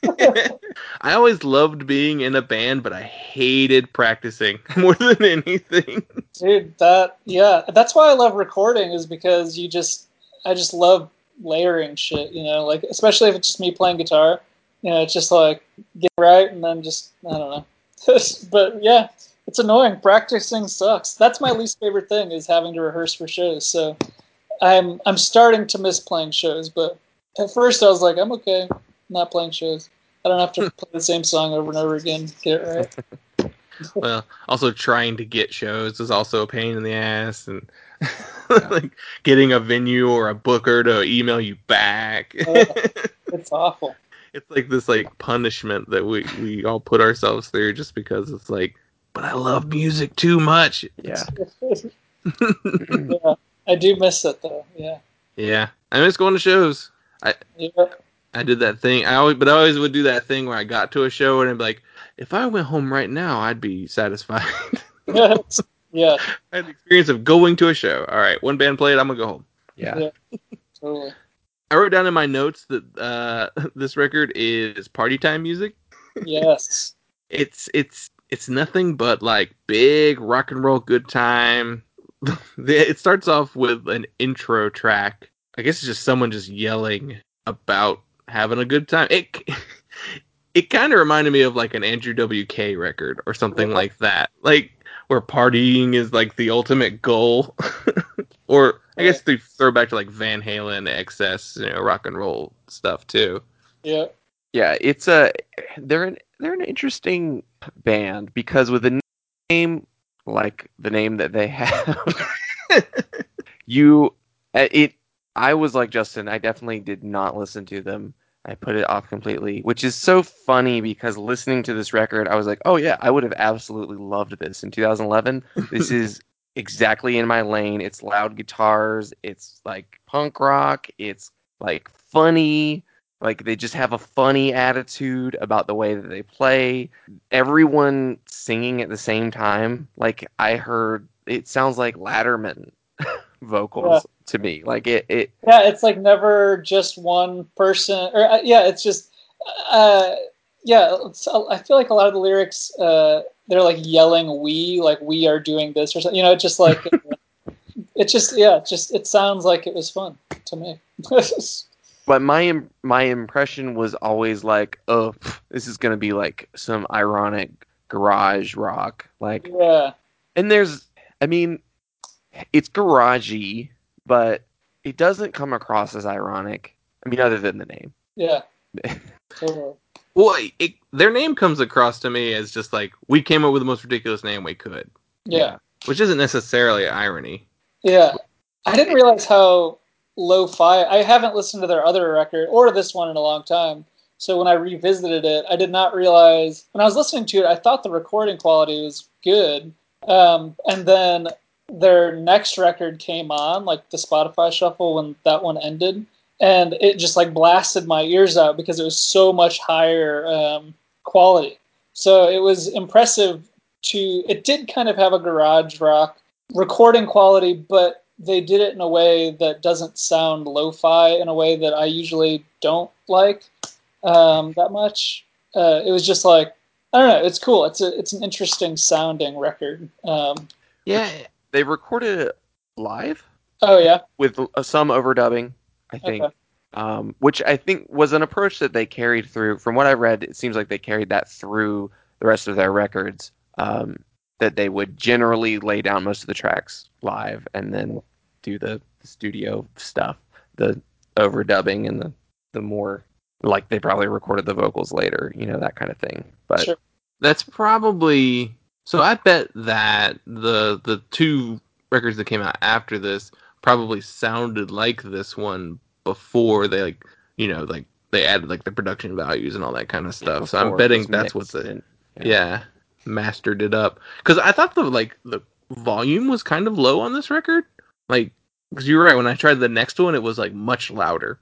I always loved being in a band, but I hated practicing more than anything. Dude, that yeah, that's why I love recording is because you just I just love layering shit, you know, like especially if it's just me playing guitar. You know, it's just like get right and then just I don't know. But yeah, it's annoying. Practicing sucks. That's my least favorite thing is having to rehearse for shows. So I'm I'm starting to miss playing shows, but at first I was like, I'm okay not playing shows. I don't have to play the same song over and over again to get it right. Well, also trying to get shows is also a pain in the ass, and like getting a venue or a booker to email you back. Uh, it's awful. It's like this like punishment that we, we all put ourselves through just because it's like, but I love music too much. Yeah. Yeah, I do miss it though. Yeah. Yeah, I miss going to shows. Yeah. I did that thing. I always, but I always would do that thing where I got to a show and I'd be like, if I went home right now, I'd be satisfied. Yeah. I had the experience of going to a show. All right, one band played, I'm gonna go home. Yeah. Yeah. Totally. I wrote down in my notes that uh, this record is party time music. Yes. It's it's it's nothing but like big rock and roll good time. It starts off with an intro track. I guess it's just someone just yelling about having a good time. It it kind of reminded me of like an Andrew W K record or something like that. Like where partying is like the ultimate goal. Or I guess they throw back to like Van Halen, Excess, you know, rock and roll stuff too. Yeah. Yeah, it's a they're an they're an interesting band because with a name like the name that they have, you uh, it I was like Justin. I definitely did not listen to them. I put it off completely, which is so funny because listening to this record, I was like, oh yeah, I would have absolutely loved this in two thousand eleven. This is exactly in my lane. It's loud guitars. It's like punk rock. It's like funny. Like they just have a funny attitude about the way that they play. Everyone singing at the same time. Like I heard, it sounds like Latterman vocals to me. Like it, it. Yeah, it's like never just one person. Or uh, yeah, it's just. Uh, yeah, it's, I feel like a lot of the lyrics, uh, they're like yelling "we," like "we are doing this" or something. You know, it's just like it just yeah, it just it sounds like it was fun to me. But my im- my impression was always like, oh, pff, this is gonna be like some ironic garage rock. Like, Yeah, and there's, I mean, it's garagey, but it doesn't come across as ironic. I mean, other than the name. yeah, totally. Well, it, their name comes across to me as just like, we came up with the most ridiculous name we could. Yeah, Which isn't necessarily irony. yeah. I didn't realize how lo-fi. I haven't listened to their other record or this one in a long time. So when I revisited it, I did not realize when I was listening to it, I thought the recording quality was good. Um, and then their next record came on, like the Spotify Shuffle, when that one ended, and it just like blasted my ears out because it was so much higher um, quality. So it was impressive to. It did kind of have a garage rock recording quality, but they did it in a way that doesn't sound lo-fi in a way that I usually don't like um, that much. Uh, it was just like, I don't know. It's cool. It's a it's an interesting sounding record. Um, Yeah. They recorded it live oh yeah. with uh, some overdubbing, I think, Okay. um, which I think was an approach that they carried through. From what I read, it seems like they carried that through the rest of their records. Um, that they would generally lay down most of the tracks live and then do the, the studio stuff, the overdubbing and the, the more, like they probably recorded the vocals later, you know, that kind of thing. But Sure. That's probably... So I bet that the the two records that came out after this probably sounded like this one before they, like, you know, like they added like the production values and all that kind of stuff. So I'm before it betting was that's what mixed the and- yeah. mastered it up. Because I thought the like the volume was kind of low on this record. Like, because you're right. When I tried the next one, it was like much louder.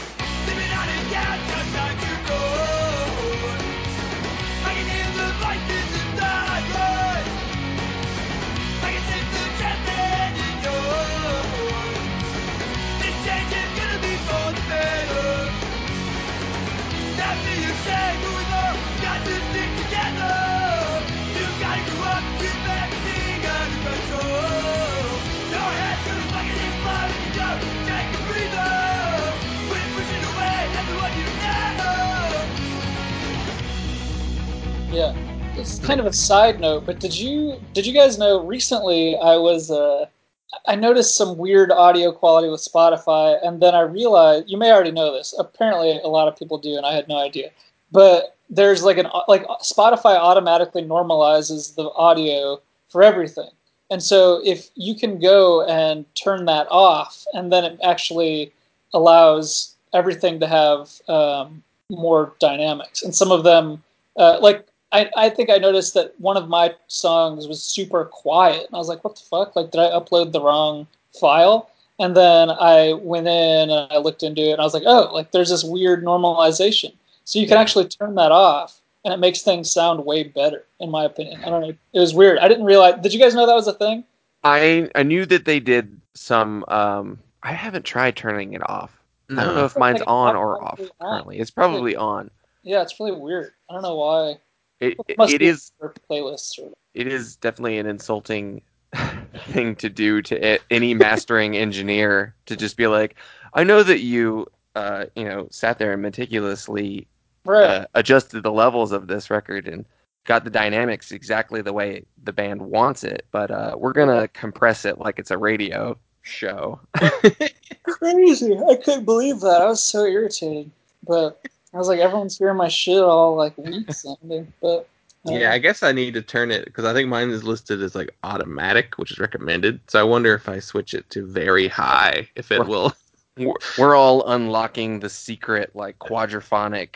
Yeah. It's kind of a side note, but did you did you guys know recently I was uh, I noticed some weird audio quality with Spotify, and then I realized you may already know this. Apparently, a lot of people do, and I had no idea. But there's like an like Spotify automatically normalizes the audio for everything, and so if you can go and turn that off, and then it actually allows everything to have um, more dynamics, and some of them uh, like. I, I think I noticed that one of my songs was super quiet. And I was like, what the fuck? Like, did I upload the wrong file? And then I went in and I looked into it and I was like, oh, like there's this weird normalization. So you can actually turn that off and it makes things sound way better, in my opinion. I don't know. It was weird. I didn't realize. Did you guys know that was a thing? I I knew that they did some. Um, I haven't tried turning it off. I don't know No. if mine's Like, on it's or off probably on. currently. It's probably on. Yeah, it's really weird. I don't know why. It It must it be is for playlists or it is definitely an insulting thing to do to a- any mastering engineer to just be like, I know that you uh you know sat there and meticulously right. uh, adjusted the levels of this record and got the dynamics exactly the way the band wants it, but uh, we're gonna compress it like it's a radio show. Crazy. I couldn't believe that. I was so irritated. But I was like, everyone's hearing my shit all like weak sounding. But uh, Yeah, I guess I need to turn it because I think mine is listed as like automatic, which is recommended. So I wonder if I switch it to very high, if it Right. will. we're, we're all unlocking the secret like quadraphonic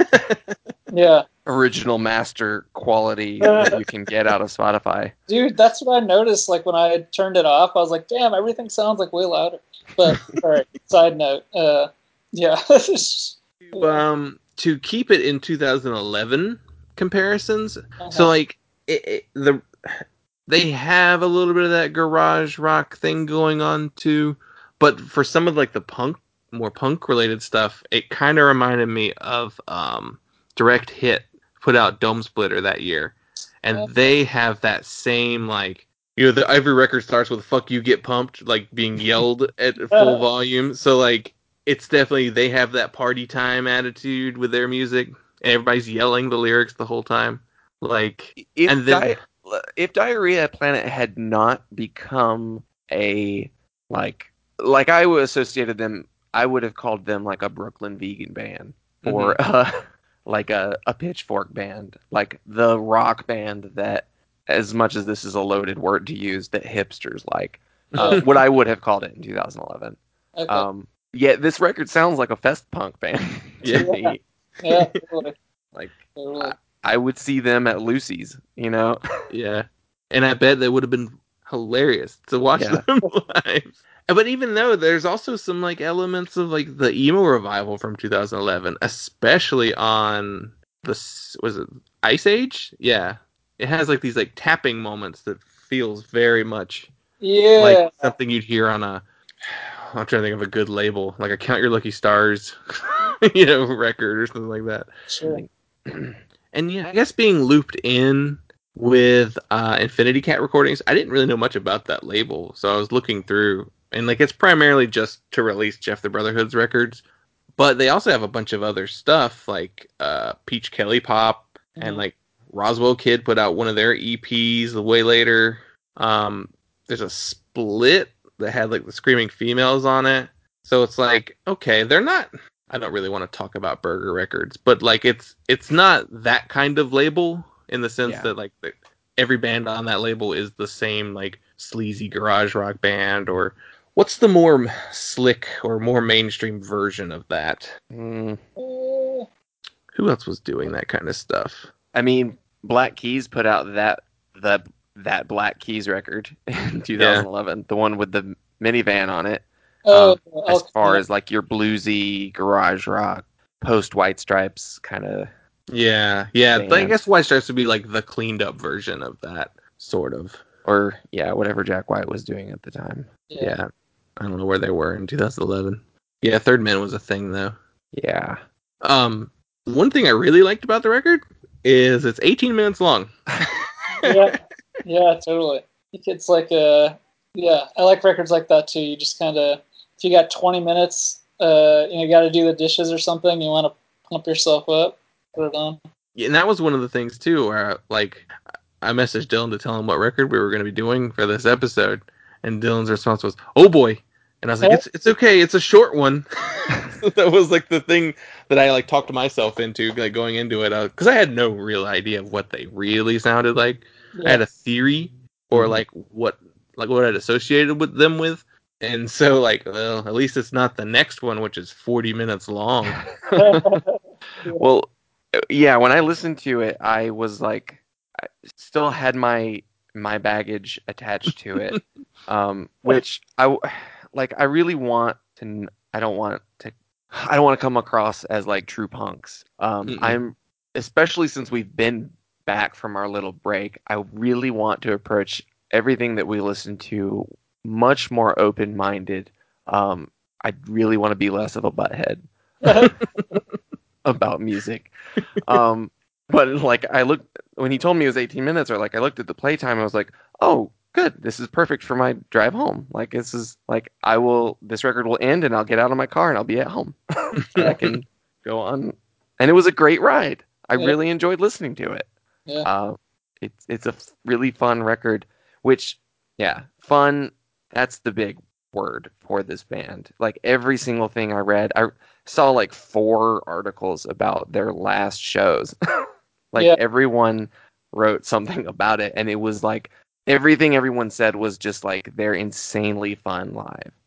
Yeah. original master quality that you can get out of Spotify. Dude, that's what I noticed. Like when I had turned it off, I was like, "Damn, everything sounds like way louder." But all right. Side note, uh, yeah. um, to keep it in two thousand eleven comparisons, Uh-huh. so like it, it, the they have a little bit of that garage rock thing going on too, but for some of like the punk, more punk related stuff, it kind of reminded me of um, Direct Hit put out Dome Splitter that year, and Okay. they have that same like. You know, the, every record starts with "fuck you, get pumped," like being yelled at full volume. So, like, it's definitely they have that party time attitude with their music. Everybody's yelling the lyrics the whole time. Like, If and then Di- if Diarrhea Planet had not become a like like I would associated them, I would have called them like a Brooklyn vegan band or uh, like a, a pitchfork band, like the rock band that, as much as this is a loaded word to use, that hipsters like. Uh, what I would have called it in two thousand eleven. Okay. Um, yeah, this record sounds like a fest punk band to Yeah. me. Yeah, totally. Like Totally. I would see them at Lucy's, you know. yeah, and I bet that would have been hilarious to watch Yeah. them live. But even though there's also some like elements of like the emo revival from two thousand eleven, especially on the s- was it Ice Age? Yeah, it has like these like tapping moments that feels very much Yeah. like something you'd hear on a. I'm trying to think of a good label, like a Count Your Lucky Stars, you know, record or something like that. Sure. And yeah, I guess being looped in with uh, Infinity Cat recordings, I didn't really know much about that label, so I was looking through, and like it's primarily just to release Jeff the Brotherhood's records, but they also have a bunch of other stuff like uh, Peach Kelly Pop and Mhm. like Roswell Kid put out one of their E Ps way later. Um, there's a split that had like the Screaming Females on it, so it's like okay, they're not. I don't really want to talk about Burger Records, but like it's it's not that kind of label in the sense Yeah. that like the, every band on that label is the same like sleazy garage rock band, or what's the more slick or more mainstream version of that? Mm, Uh, Who else was doing that kind of stuff? I mean, Black Keys put out that the that Black Keys record in twenty eleven, the one with the minivan on it. oh, Um, as okay. far as like your bluesy garage rock, post White Stripes kind of. Yeah, yeah. Band. I guess White Stripes would be like the cleaned up version of that, sort of. Or yeah, whatever Jack White was doing at the time. Yeah. Yeah, I don't know where they were in two thousand eleven. Yeah, Third Man was a thing though. Yeah. Um, one thing I really liked about the record is it's eighteen minutes long. Yeah. Yeah, totally. It's like a yeah. I like records like that too. You just kind of if you got twenty minutes, uh, you know, you got to do the dishes or something. You want to pump yourself up, put it on. Yeah, and that was one of the things too, where like I messaged Dylan to tell him what record we were going to be doing for this episode, and Dylan's response was, "Oh boy," and I was like, "It's it's okay, it's a short one." That was like the thing that I like talked myself into, like going into it, because I had no real idea of what they really sounded like. I had Yeah. a theory or Mhm. like what like what I'd associated with them with, and so like, well, at least it's not the next one, which is forty minutes long. Well, yeah, when I listened to it, I was like, I still had my my baggage attached to it, um, which I w- like. I really want to. n- I don't want to. I don't want to come across as like true punks. Um, Mm-mm. I'm especially since we've been back from our little break. I really want to approach everything that we listen to much more open minded. Um, I really want to be less of a butthead about music. Um, but like I looked when he told me it was eighteen minutes, or like I looked at the playtime, I was like, oh, good, this is perfect for my drive home. Like this is like I will this record will end and I'll get out of my car and I'll be at home. And I can go on. And it was a great ride. I Yeah. really enjoyed listening to it. Yeah. Uh, it's it's a f- really fun record. Which yeah, fun. That's the big word for this band. Like every single thing I read, I saw like four articles about their last shows. Like Yeah. everyone wrote something about it, and it was like everything everyone said was just like they're insanely fun live.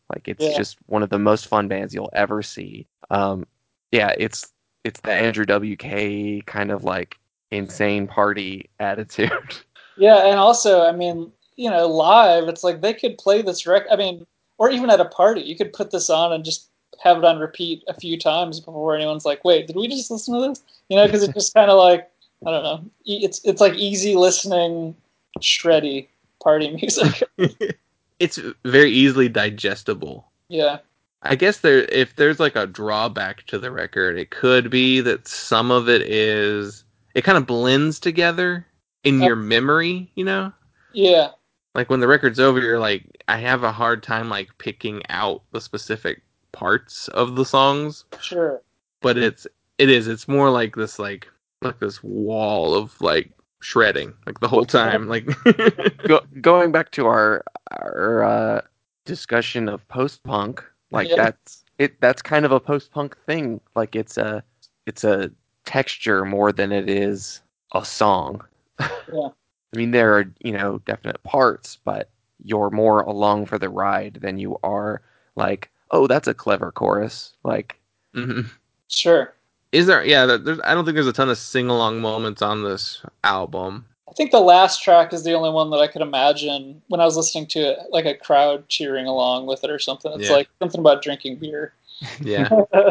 Like it's Yeah. just one of the most fun bands you'll ever see. Um, yeah, it's it's the Andrew W K kind of like insane party attitude. Yeah, and also, I mean, you know, live, it's like they could play this rec. I mean, or even at a party, you could put this on and just have it on repeat a few times before anyone's like, "Wait, did we just listen to this?" You know, because it's just kind of like, I don't know, e- it's it's like easy listening, shreddy party music. It's very easily digestible. Yeah, I guess there, if there's like a drawback to the record, it could be that some of it is, it kind of blends together in Uh, your memory, you know? yeah, Like when the record's over, you're like, I have a hard time like picking out the specific parts of the songs, sure. but it's, it is, it's more like this, like, like this wall of like shredding, like the whole time, like. Go, going back to our our uh, discussion of post punk, like Yeah. that's it. That's kind of a post punk thing. Like it's a it's a texture more than it is a song. Yeah. I mean, there are you know definite parts, but you're more along for the ride than you are like, oh, that's a clever chorus. Like, Mhm. Sure. Is there? Yeah, there- there's. I don't think there's a ton of sing-along moments on this album. I think the last track is the only one that I could imagine when I was listening to it, like a crowd cheering along with it or something. It's Yeah. like something about drinking beer. Yeah.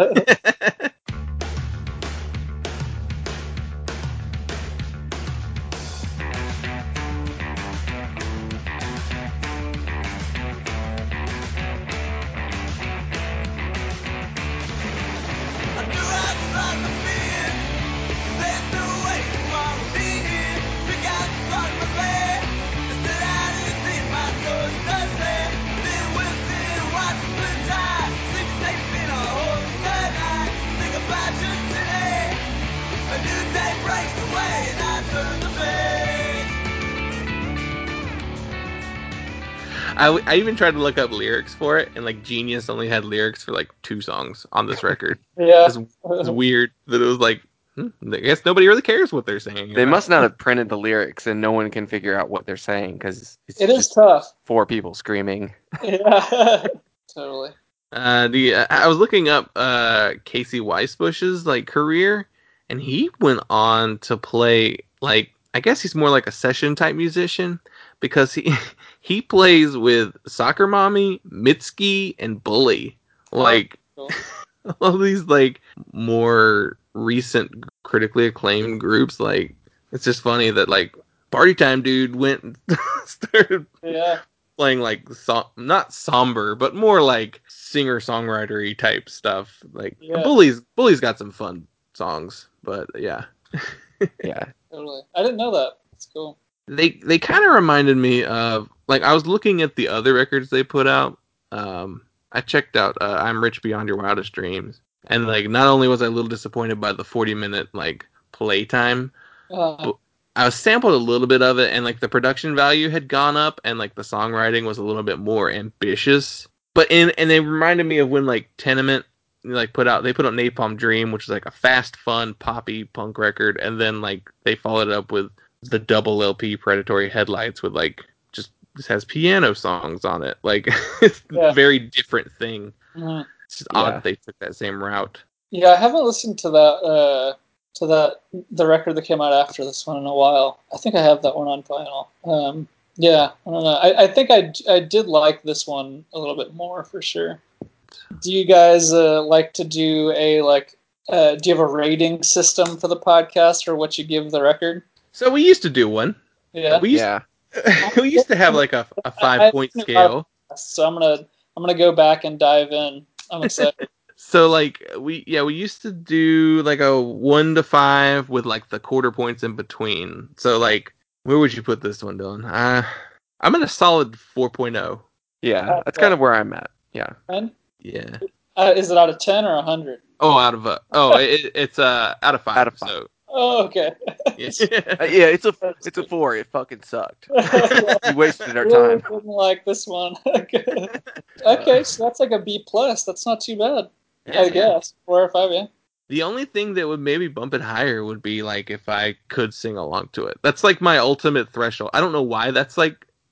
I, w- I even tried to look up lyrics for it, and like Genius only had lyrics for like two songs on this record. Yeah. It's, it's weird that it was like, hmm, I guess nobody really cares what they're saying. they about. must not have printed the lyrics, and no one can figure out what they're saying because it's It is just tough. four people screaming. Yeah. Totally. Uh, the uh, I was looking up uh Casey Weisbush's like career, and he went on to play like I guess he's more like a session type musician because he he plays with Soccer Mommy, Mitski, and Bully. Like Cool. all these like more recent critically acclaimed groups. Like it's just funny that like Party Time Dude went and started Yeah. playing like so- not somber, but more like singer songwritery type stuff. Like Yeah. Bully's Bully's got some fun songs, but yeah, Yeah. Totally. I didn't know that. It's cool. they they kind of reminded me of like I was looking at the other records they put out. Um, I checked out uh, I'm Rich Beyond Your Wildest Dreams, and like not only was I a little disappointed by the forty minute like playtime, Uh, I was sampled a little bit of it, and like the production value had gone up, and like the songwriting was a little bit more ambitious. But in and they reminded me of when like Tenement like put out they put out Napalm Dream, which is like a fast, fun, poppy punk record, and then like they followed it up with the double L P Predatory Headlights with like just just has piano songs on it. Like it's Yeah. a very different thing. mhm. It's just Yeah. odd that they took that same route. Yeah, I haven't listened to that uh, to that the record that came out after this one in a while. I think I have that one on vinyl. Um, yeah, I don't know. I, I think I, I did like this one a little bit more for sure. Do you guys uh, like to do a like? Uh, do you have a rating system for the podcast or what you give the record? So we used to do one. Yeah, We used Yeah. we used to have like a, a five point I- scale. so I'm gonna I'm gonna go back and dive in. I'm excited. So like we yeah we used to do like a one to five with like the quarter points in between. So like where would you put this one, Dylan? Uh, I'm at a solid four oh. Yeah. That's kind of where I'm at. Yeah. ten? Yeah. Uh, is it out of ten or a hundred? Oh, out of a oh it, it's uh out of five. Out of five. So Oh, okay. yeah. Uh, yeah, it's a it's a four. It fucking sucked. We wasted our Really time. didn't like this one. Okay. Okay, so that's like a B plus. That's not too bad. Yeah, I yeah. guess four or five. Yeah. The only thing that would maybe bump it higher would be like if I could sing along to it. That's like my ultimate threshold. I don't know why that's like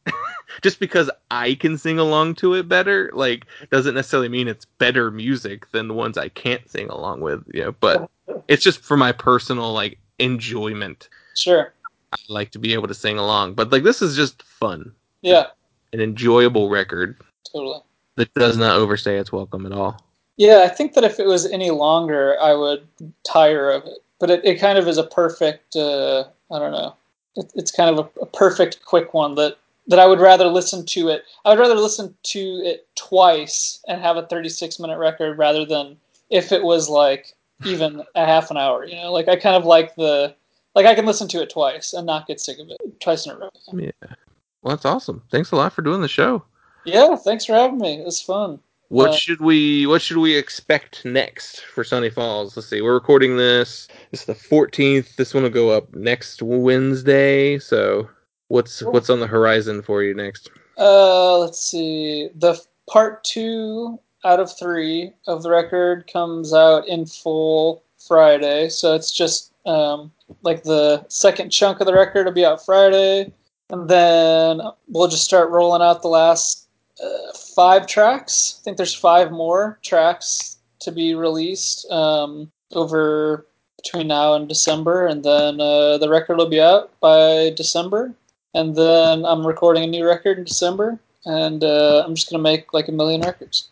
just because I can sing along to it better, like, doesn't necessarily mean it's better music than the ones I can't sing along with, you know, but it's just for my personal, like, enjoyment. Sure. I like to be able to sing along, but, like, this is just fun. Yeah. An enjoyable record. Totally. That does not overstay its welcome at all. Yeah, I think that if it was any longer, I would tire of it. But it, it kind of is a perfect, uh, I don't know, it, it's kind of a, a perfect quick one that, that I would rather listen to it. I would rather listen to it twice and have a thirty-six minute record rather than if it was like even a half an hour, you know, like I kind of like the, like I can listen to it twice and not get sick of it twice in a row. Yeah. Well, that's awesome. Thanks a lot for doing the show. Yeah, thanks for having me. It was fun. What Uh, should we What should we expect next for Sunny Falls? Let's see. We're recording this. It's the fourteenth. This one will go up next Wednesday. So, what's what's on the horizon for you next? Uh, let's see. The part two out of three of the record comes out in full Friday. So it's just um, like the second chunk of the record will be out Friday, and then we'll just start rolling out the last uh, five tracks. I think there's five more tracks to be released um, over between now and December, and then uh, the record will be out by December. And then I'm recording a new record in December, and uh, I'm just gonna make like a million records.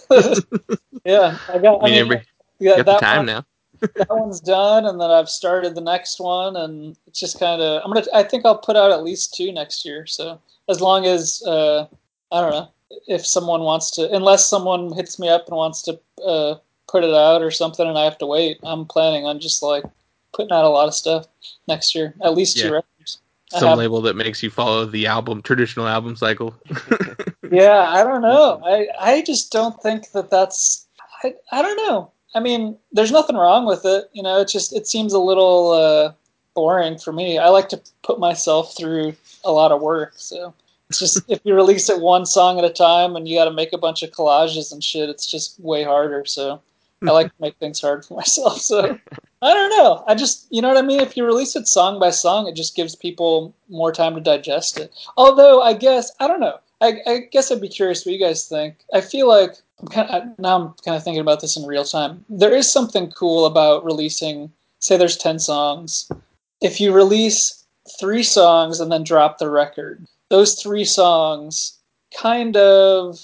Yeah, I got. I I mean, mean, every, yeah, you got the that time one, now. that one's done, and then I've started the next one, and it's just kind of. I'm gonna. I think I'll put out at least two next year. So as long as uh, I don't know if someone wants to, unless someone hits me up and wants to uh, put it out or something, and I have to wait. I'm planning on just like putting out a lot of stuff next year, at least two Yeah. records. I Some have- label that makes you follow the album traditional album cycle. Yeah, I don't know. I, I just don't think that that's. I, I don't know. I mean, there's nothing wrong with it. You know, it just it seems a little uh, boring for me. I like to put myself through a lot of work. So it's just if you release it one song at a time and you got to make a bunch of collages and shit, it's just way harder. So I like to make things hard for myself. So I don't know. I just, you know what I mean? If you release it song by song, it just gives people more time to digest it. Although I guess, I don't know. I, I guess I'd be curious what you guys think. I feel like I'm kind of, now I'm kind of thinking about this in real time. There is something cool about releasing, say there's ten songs. If you release three songs and then drop the record, those three songs kind of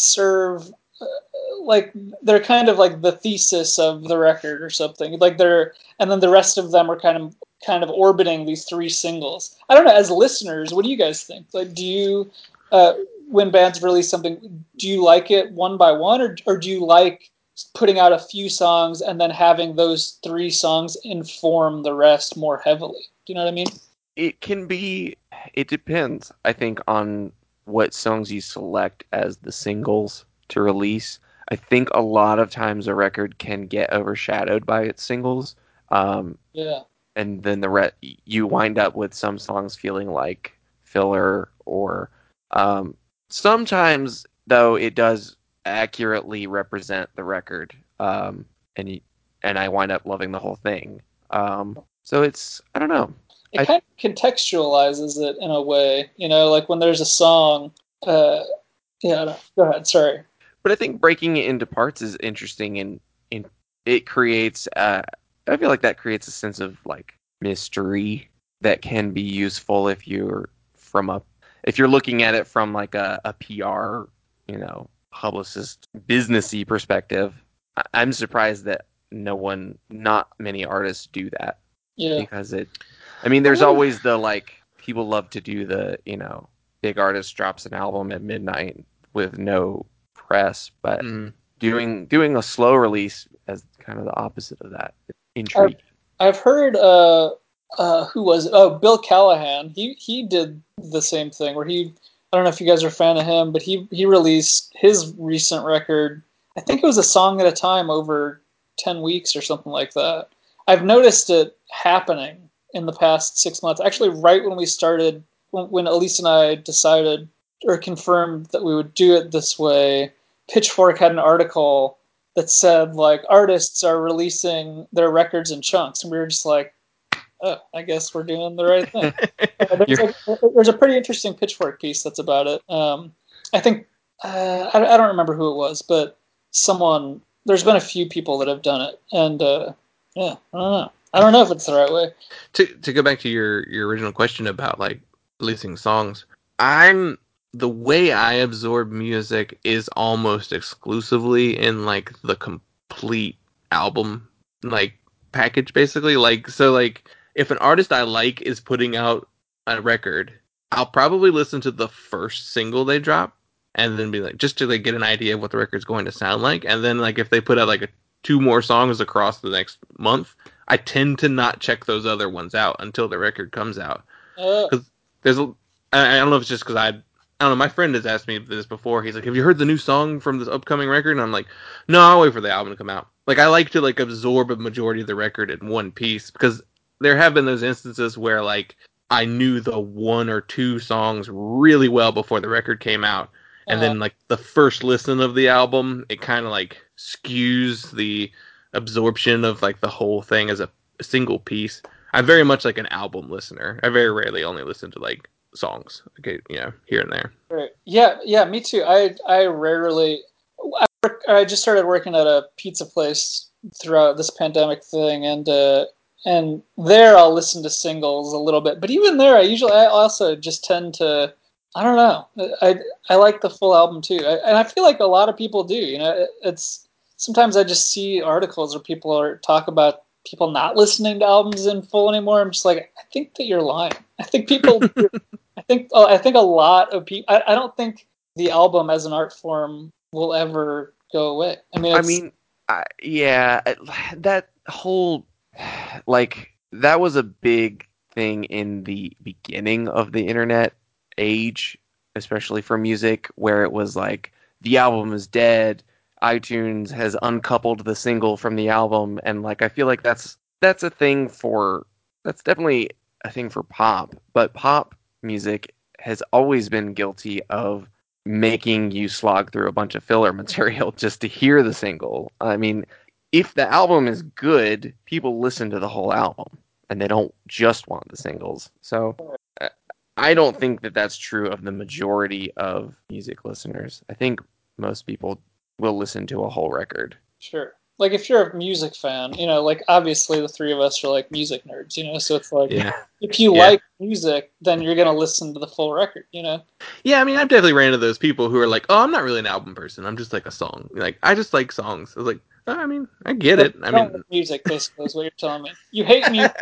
serve uh, like they're kind of like the thesis of the record or something. Like they're and then the rest of them are kind of kind of orbiting these three singles. I don't know. As listeners, what do you guys think? Like, do you uh, when bands release something, do you like it one by one, or or do you like putting out a few songs and then having those three songs inform the rest more heavily? Do you know what I mean? It can be. It depends, I think, on what songs you select as the singles to release. I think a lot of times a record can get overshadowed by its singles. Um, Yeah. and then the re- you wind up with some songs feeling like filler, or um, sometimes though it does accurately represent the record, um, and you, and I wind up loving the whole thing. Um, so it's I don't know. It I- kind of contextualizes it in a way, you know, like when there's a song. Uh, yeah, no, go ahead. Sorry. But I think breaking it into parts is interesting, and in it creates. Uh, I feel like that creates a sense of like mystery that can be useful if you're from a if you're looking at it from like a, a P R, you know, publicist businessy perspective. I, I'm surprised that no one, not many artists do that, Yeah. because it. I mean, there's always the like people love to do the you know big artist drops an album at midnight with no press, but Mm. doing doing a slow release as kind of the opposite of that. Intrigue. I've heard. Uh, uh, who was it? Oh, Bill Callahan. He he did the same thing where he. I don't know if you guys are a fan of him, but he he released his recent record. I think it was a song at a time over ten weeks or something like that. I've noticed it happening in the past six months. Actually, right when we started, when, when Elise and I decided or confirmed that we would do it this way, Pitchfork had an article that said like artists are releasing their records in chunks, and we were just like, oh, I guess we're doing the right thing. Uh, there's, like, there's a pretty interesting Pitchfork piece that's about it. Um, I think uh, I, I don't remember who it was, but someone. There's been a few people that have done it, and uh, yeah, I don't know. I don't know if it's the right way. To to go back to your your original question about like releasing songs, I'm the way I absorb music is almost exclusively in like the complete album like package, basically. Like so, like if an artist I like is putting out a record, I'll probably listen to the first single they drop, and then be like, just to like get an idea of what the record's going to sound like. And then like if they put out like a, two more songs across the next month, I tend to not check those other ones out until the record comes out. Because Uh, there's a, I I don't know if it's just because I, I don't know, my friend has asked me this before. He's like, have you heard the new song from this upcoming record? And I'm like, no, I'll wait for the album to come out. Like, I like to like absorb a majority of the record in one piece, because there have been those instances where like I knew the one or two songs really well before the record came out. And Uh-huh. then like the first listen of the album, it kind of like skews the absorption of like the whole thing as a, a single piece. I'm very much like an album listener. I very rarely only listen to like songs, okay, you know, here and there. Right. Yeah, yeah, me too. I I rarely. I, work, I just started working at a pizza place throughout this pandemic thing, and uh, and there I'll listen to singles a little bit. But even there, I usually I also just tend to. I don't know. I I like the full album too, I, and I feel like a lot of people do. You know, it, it's sometimes I just see articles where people are talk about people not listening to albums in full anymore. I'm just like, I think that you're lying. I think people. I think uh, I think a lot of people. I, I don't think the album as an art form will ever go away. I mean, I it's, mean, I, yeah, that whole like that was a big thing in the beginning of the internet age, especially for music, where it was like the album is dead. iTunes has uncoupled the single from the album, and like I feel like that's that's a thing for that's definitely a thing for pop, but pop music has always been guilty of making you slog through a bunch of filler material just to hear the single. I mean, if the album is good, people listen to the whole album and they don't just want the singles. So uh, I don't think that that's true of the majority of music listeners. I think most people will listen to a whole record. sure. Like if you're a music fan, you know, like obviously the three of us are like music nerds, you know. So it's like Yeah. if you Yeah. like music, then you're gonna listen to the full record, you know. Yeah, I mean, I've definitely ran into those people who are like, oh, I'm not really an album person. I'm just like a song. Like, I just like songs. I was like, oh, I mean, I get it. I You don't mean, like music, basically, is what you're telling me. You hate music.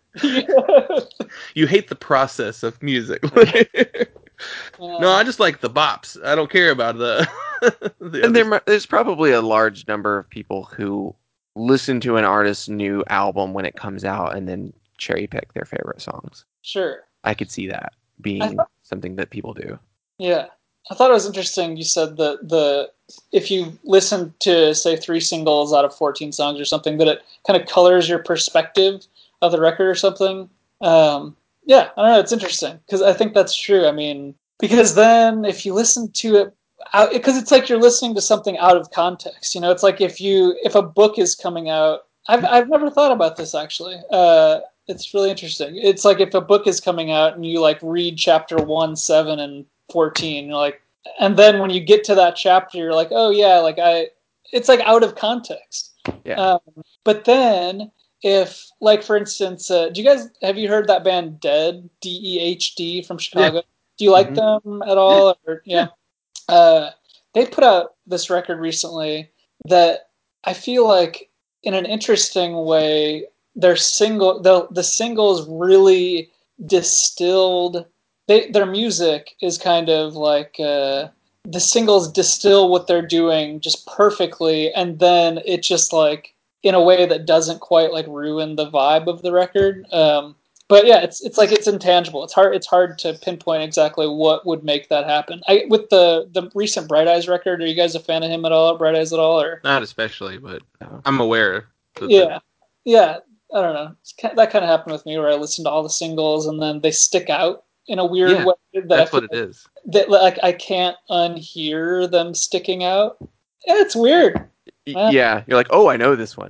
you hate the process of music. No, I just like the bops. I don't care about the. the And other there, there's probably a large number of people who listen to an artist's new album when it comes out and then cherry pick their favorite songs. Sure. I could see that being I thought- something that people do. Yeah. I thought it was interesting you said that the if you listen to say three singles out of fourteen songs or something, that it kind of colors your perspective of the record or something. Um, yeah, I don't know, it's interesting because I think that's true. I mean, because then if you listen to it out, because it's like you're listening to something out of context, you know, it's like if you if a book is coming out, I've I've never thought about this actually. Uh, it's really interesting. It's like if a book is coming out and you like read chapter one, seven, and fourteen, you're like, and then when you get to that chapter, you're like, oh yeah, like I, it's like out of context. Yeah. Um, but then if, like for instance, uh, do you guys have you heard that band Dead, D E H D from Chicago? Do you like Mhm. them at all? Or, yeah. Uh, they put out this record recently that I feel like, in an interesting way, their single the the singles really distilled. They, their music is kind of like uh, the singles distill what they're doing just perfectly, and then it just like in a way that doesn't quite like ruin the vibe of the record. Um, but yeah, it's it's like it's intangible. It's hard it's hard to pinpoint exactly what would make that happen. I with the the recent Bright Eyes record. Are you guys a fan of him at all? Bright Eyes at all? Or not especially, but No. I'm aware. That yeah, yeah. I don't know. It's kind that kind of happened with me where I listened to all the singles and then they stick out in a weird Yeah, way. That that's I feel what it is. that like I can't unhear them sticking out. Yeah, it's weird. Y- Yeah. Yeah, you're like, oh, I know this one.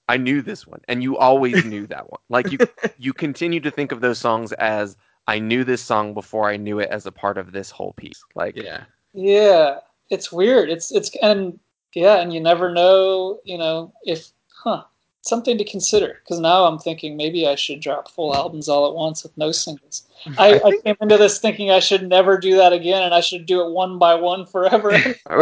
I knew this one, and you always knew that one. Like you, you continue to think of those songs as I knew this song before I knew it as a part of this whole piece. Like, Yeah. Yeah, it's weird. It's it's and yeah, and you never know, you know, if huh, something to consider. Because now I'm thinking maybe I should drop full albums all at once with no singles. I, I, I came into this thinking I should never do that again, and I should do it one by one forever.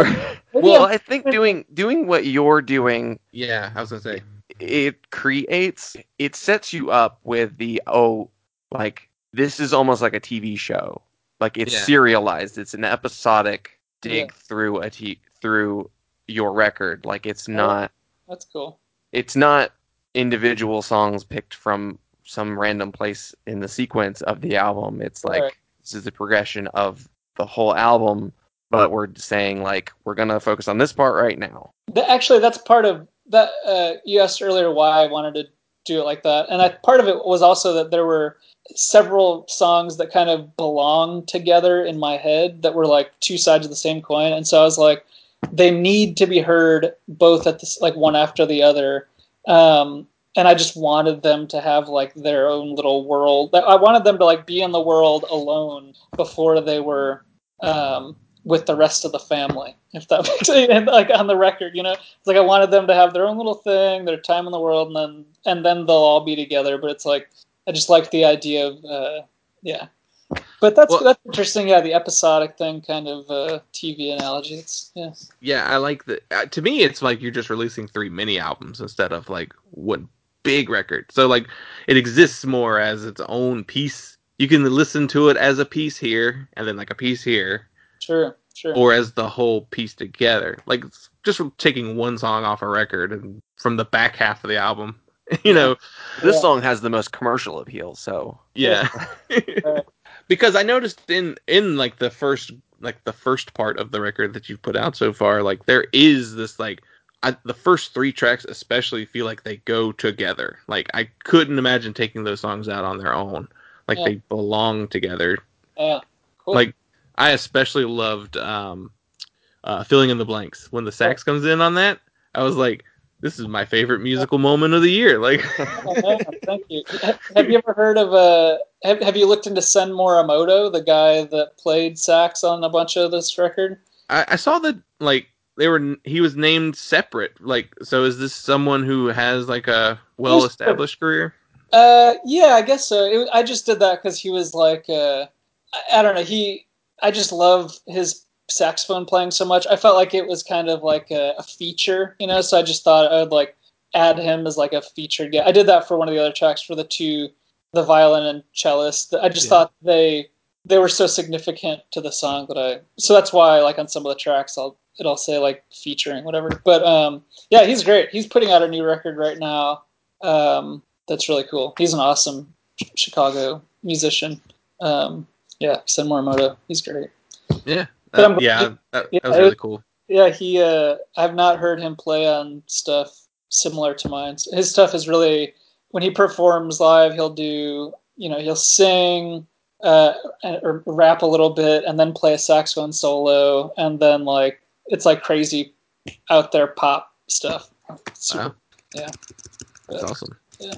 well, I think doing doing what you're doing, Yeah, I was gonna say. it creates, it sets you up with the oh, like this is almost like a T V show. Like it's Yeah. serialized. It's an episodic dig Yeah. through a t through your record. Like it's Oh. not That's cool. it's not individual songs picked from some random place in the sequence of the album. It's like Right. this is the progression of the whole album, but we're saying like we're gonna focus on this part right now. The, actually, that's part of that. Uh, you asked earlier why I wanted to do it like that, and I, part of it was also that there were several songs that kind of belonged together in my head that were like two sides of the same coin, and so I was like, they need to be heard both at this, like one after the other, um, and I just wanted them to have like their own little world. I wanted them to like be in the world alone before they were. Um, with the rest of the family, if that makes sense, and like on the record, you know, it's like I wanted them to have their own little thing, their time in the world, and then and then they'll all be together. But it's like I just like the idea of, uh, yeah. But that's Well- that's interesting. Yeah, the episodic thing, kind of uh, T V analogy. It's yeah, Yeah, I like the. Uh, to me, it's like you're just releasing three mini albums instead of like one big record. So like it exists more as its own piece. You can listen to it as a piece here, and then like a piece here, sure, sure. or as the whole piece together. Like it's just taking one song off a record and from the back half of the album. You know, This Yeah. song has the most commercial appeal, so yeah. Right. Because I noticed in in like the first like the first part of the record that you've put out so far, like there is this like I, the first three tracks especially feel like they go together. Like I couldn't imagine taking those songs out on their own. Like Yeah. they belong together. Yeah, cool. Like I especially loved um, uh, filling in the blanks when the sax comes in on that. I was like, this is my favorite musical moment of the year. Like, Oh, man, thank you. Ha- Have you ever heard of uh have Have you looked into Sen Morimoto, the guy that played sax on a bunch of this record? I, I saw that like they were he was named separate. Like, so is this someone who has like a well established career? Uh, yeah, I guess so. It, I just did that because he was like, uh, I, I don't know. He, I just love his saxophone playing so much. I felt like it was kind of like a, a feature, you know. So I just thought I would like add him as like a featured guest. I did that for one of the other tracks for the two, the violin and cellist. I just Yeah. thought they they were so significant to the song that I. So that's why, like on some of the tracks, I'll it'll say like featuring whatever. But um, yeah, he's great. He's putting out a new record right now. Um. That's really cool. He's an awesome Chicago musician. Um, yeah, Sen Morimoto. He's great. Yeah, But I'm- uh, yeah, that, yeah, that was it- really cool. Yeah, he. Uh, I've not heard him play on stuff similar to mine. His stuff is really when he performs live, he'll do. You know, he'll sing uh, or rap a little bit, and then play a saxophone solo, and then like it's like crazy out there pop stuff. Super, Wow. yeah. That's Yeah. awesome. Yeah.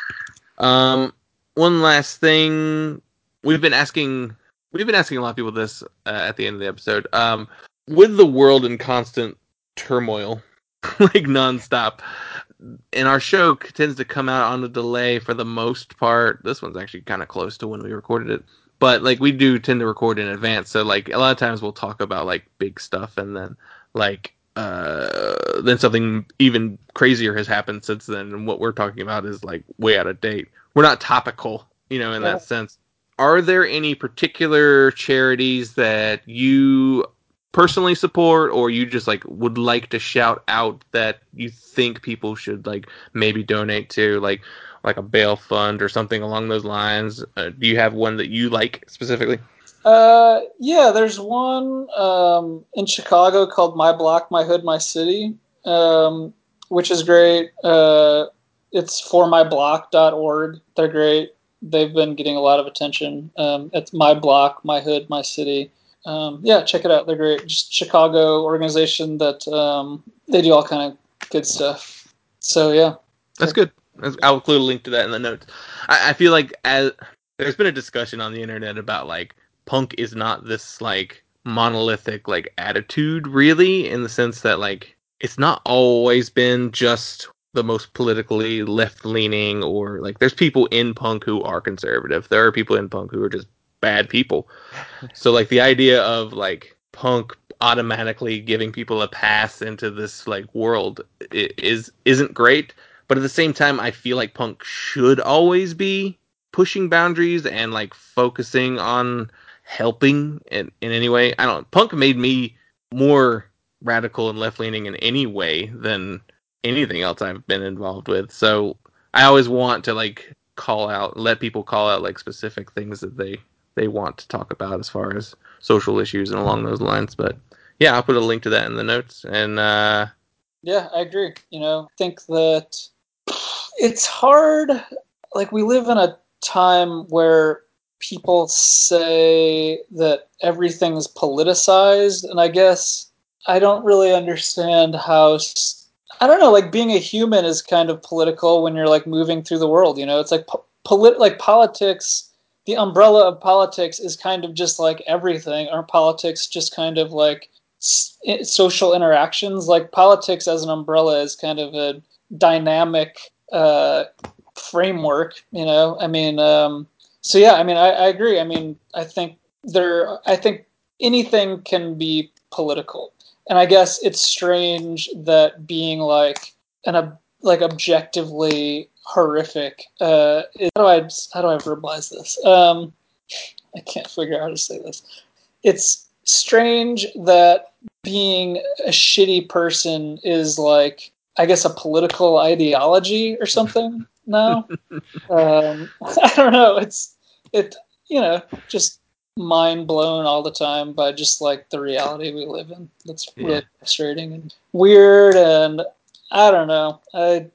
Um, one last thing, we've been asking, we've been asking a lot of people this uh, at the end of the episode. Um, with the world in constant turmoil, like nonstop, and our show tends to come out on a delay for the most part. This one's actually kind of close to when we recorded it, but like we do tend to record in advance. So like a lot of times we'll talk about like big stuff, and then like. Uh, then something even crazier has happened since then, and what we're talking about is like way out of date. We're not topical, you know, in Yeah. that sense. Are there any particular charities that you personally support, or you just like would like to shout out that you think people should like maybe donate to, like like a bail fund or something along those lines? Uh, do you have one that you like specifically? Uh, yeah, there's one um, in Chicago called My Block, My Hood, My City, um, which is great. Uh, it's for my block dot org. They're great. They've been getting a lot of attention. Um, it's My Block, My Hood, My City. Um, yeah, check it out. They're great. Just Chicago organization that um, they do all kind of good stuff. So yeah, That's good. That's, I'll include a link to that in the notes. I, I feel like as there's been a discussion on the internet about like punk is not this like monolithic like attitude really, in the sense that like it's not always been just the most politically left leaning, or like there's people in punk who are conservative. There are people in punk who are just bad people. So like the idea of like punk automatically giving people a pass into this like world is isn't great. But at the same time, I feel like punk should always be pushing boundaries and like focusing on helping in, in any way. I don't. Punk made me more radical and left leaning in any way than anything else I've been involved with. So I always want to like call out, let people call out like specific things that they they want to talk about as far as social issues and along those lines. But yeah, I'll put a link to that in the notes. And uh, yeah, I agree. You know, I think that it's hard. Like, we live in a time where people say that everything's politicized, and I guess I don't really understand how. I don't know. Like, being a human is kind of political when you're like moving through the world. You know, it's like po- polit like politics. The umbrella of politics is kind of just like everything. Aren't politics just kind of like s- social interactions? Like, politics as an umbrella is kind of a dynamic uh, framework. You know, I mean, um, so yeah, I mean, I, I agree. I mean, I think there. I think anything can be political, and I guess it's strange that being like an ob- like objectively horrific. Uh, is, how do I how do I verbalize this? Um, I can't figure out how to say this. It's strange that being a shitty person is like, I guess, a political ideology or something now. um, I don't know. It's it you know just mind blown all the time by just like the reality we live in. That's really Yeah. frustrating and weird, and I don't know. I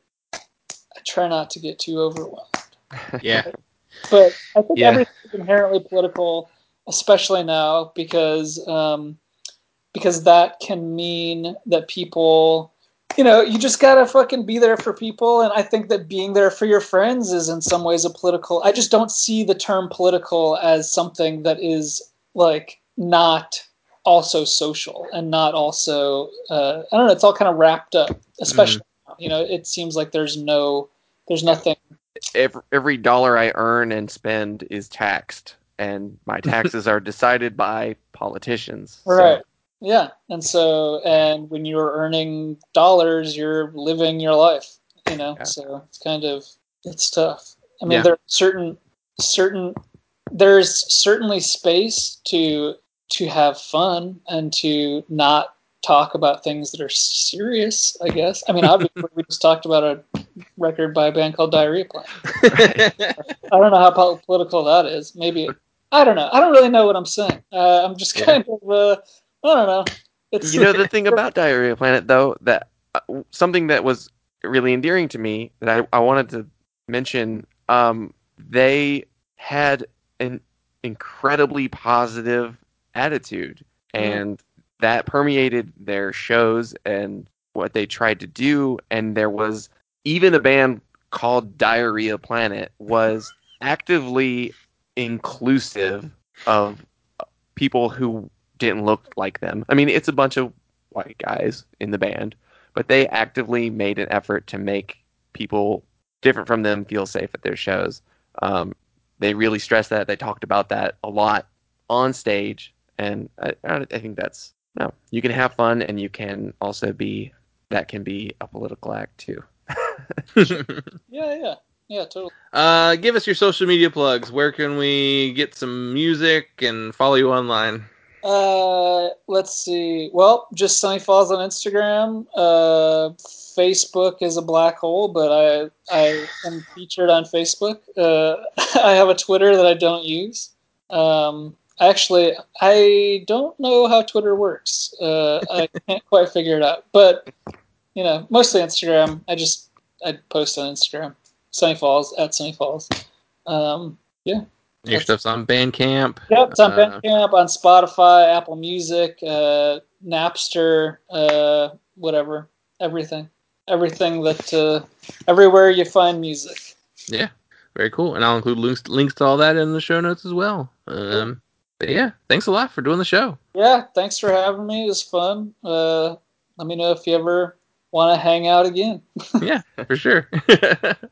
I try not to get too overwhelmed. yeah, But I think Yeah. everything is inherently political, especially now, because um, because that can mean that people, you know, you just gotta fucking be there for people. And I think that being there for your friends is in some ways a political. I just don't see the term political as something that is like not also social and not also. Uh, I don't know. It's all kind of wrapped up, especially now. You know, it seems like there's no, there's nothing. Every, every dollar I earn and spend is taxed, and my taxes are decided by politicians. So, Right. Yeah. And so, and when you're earning dollars, you're living your life, you know, Yeah. so it's kind of, it's tough. I mean, Yeah. there are certain, certain, there's certainly space to, to have fun and to not talk about things that are serious, I guess. I mean, obviously we just talked about a record by a band called Diarrhea Plant. I don't know how po- political that is. Maybe, I don't know. I don't really know what I'm saying. Uh, I'm just Yeah. kind of, uh, I don't know. It's you know the thing about Diarrhea Planet, though, that uh, something that was really endearing to me that I, I wanted to mention, um, they had an incredibly positive attitude, and that permeated their shows and what they tried to do. And there was even a band called Diarrhea Planet was actively inclusive of people who didn't look like them. I mean, it's a bunch of white guys in the band, but they actively made an effort to make people different from them feel safe at their shows. Um, they really stressed that. They talked about that a lot on stage, and I, I think that's no. You can have fun, and you can also be that can be a political act too. yeah, yeah, yeah, totally. uh, give us your social media plugs. Where can we get some music and follow you online? Uh, let's see. Well, just Sunny Falls on Instagram. Uh, Facebook is a black hole, but I I am featured on Facebook. Uh, I have a Twitter that I don't use. Um, actually, I don't know how Twitter works. Uh, I can't quite figure it out. But you know, mostly Instagram. I just I post on Instagram. Sunny Falls at Sunny Falls. Um, yeah. Your stuff's on Bandcamp. Yep, it's on Uh, Bandcamp, on Spotify, Apple Music, uh, Napster, uh, whatever, everything. everything that uh, everywhere you find music. Yeah, very cool. And I'll include links links to all that in the show notes as well. Um, but yeah, thanks a lot for doing the show. Yeah, thanks for having me. It was fun. Uh, let me know if you ever want to hang out again. Yeah, for sure.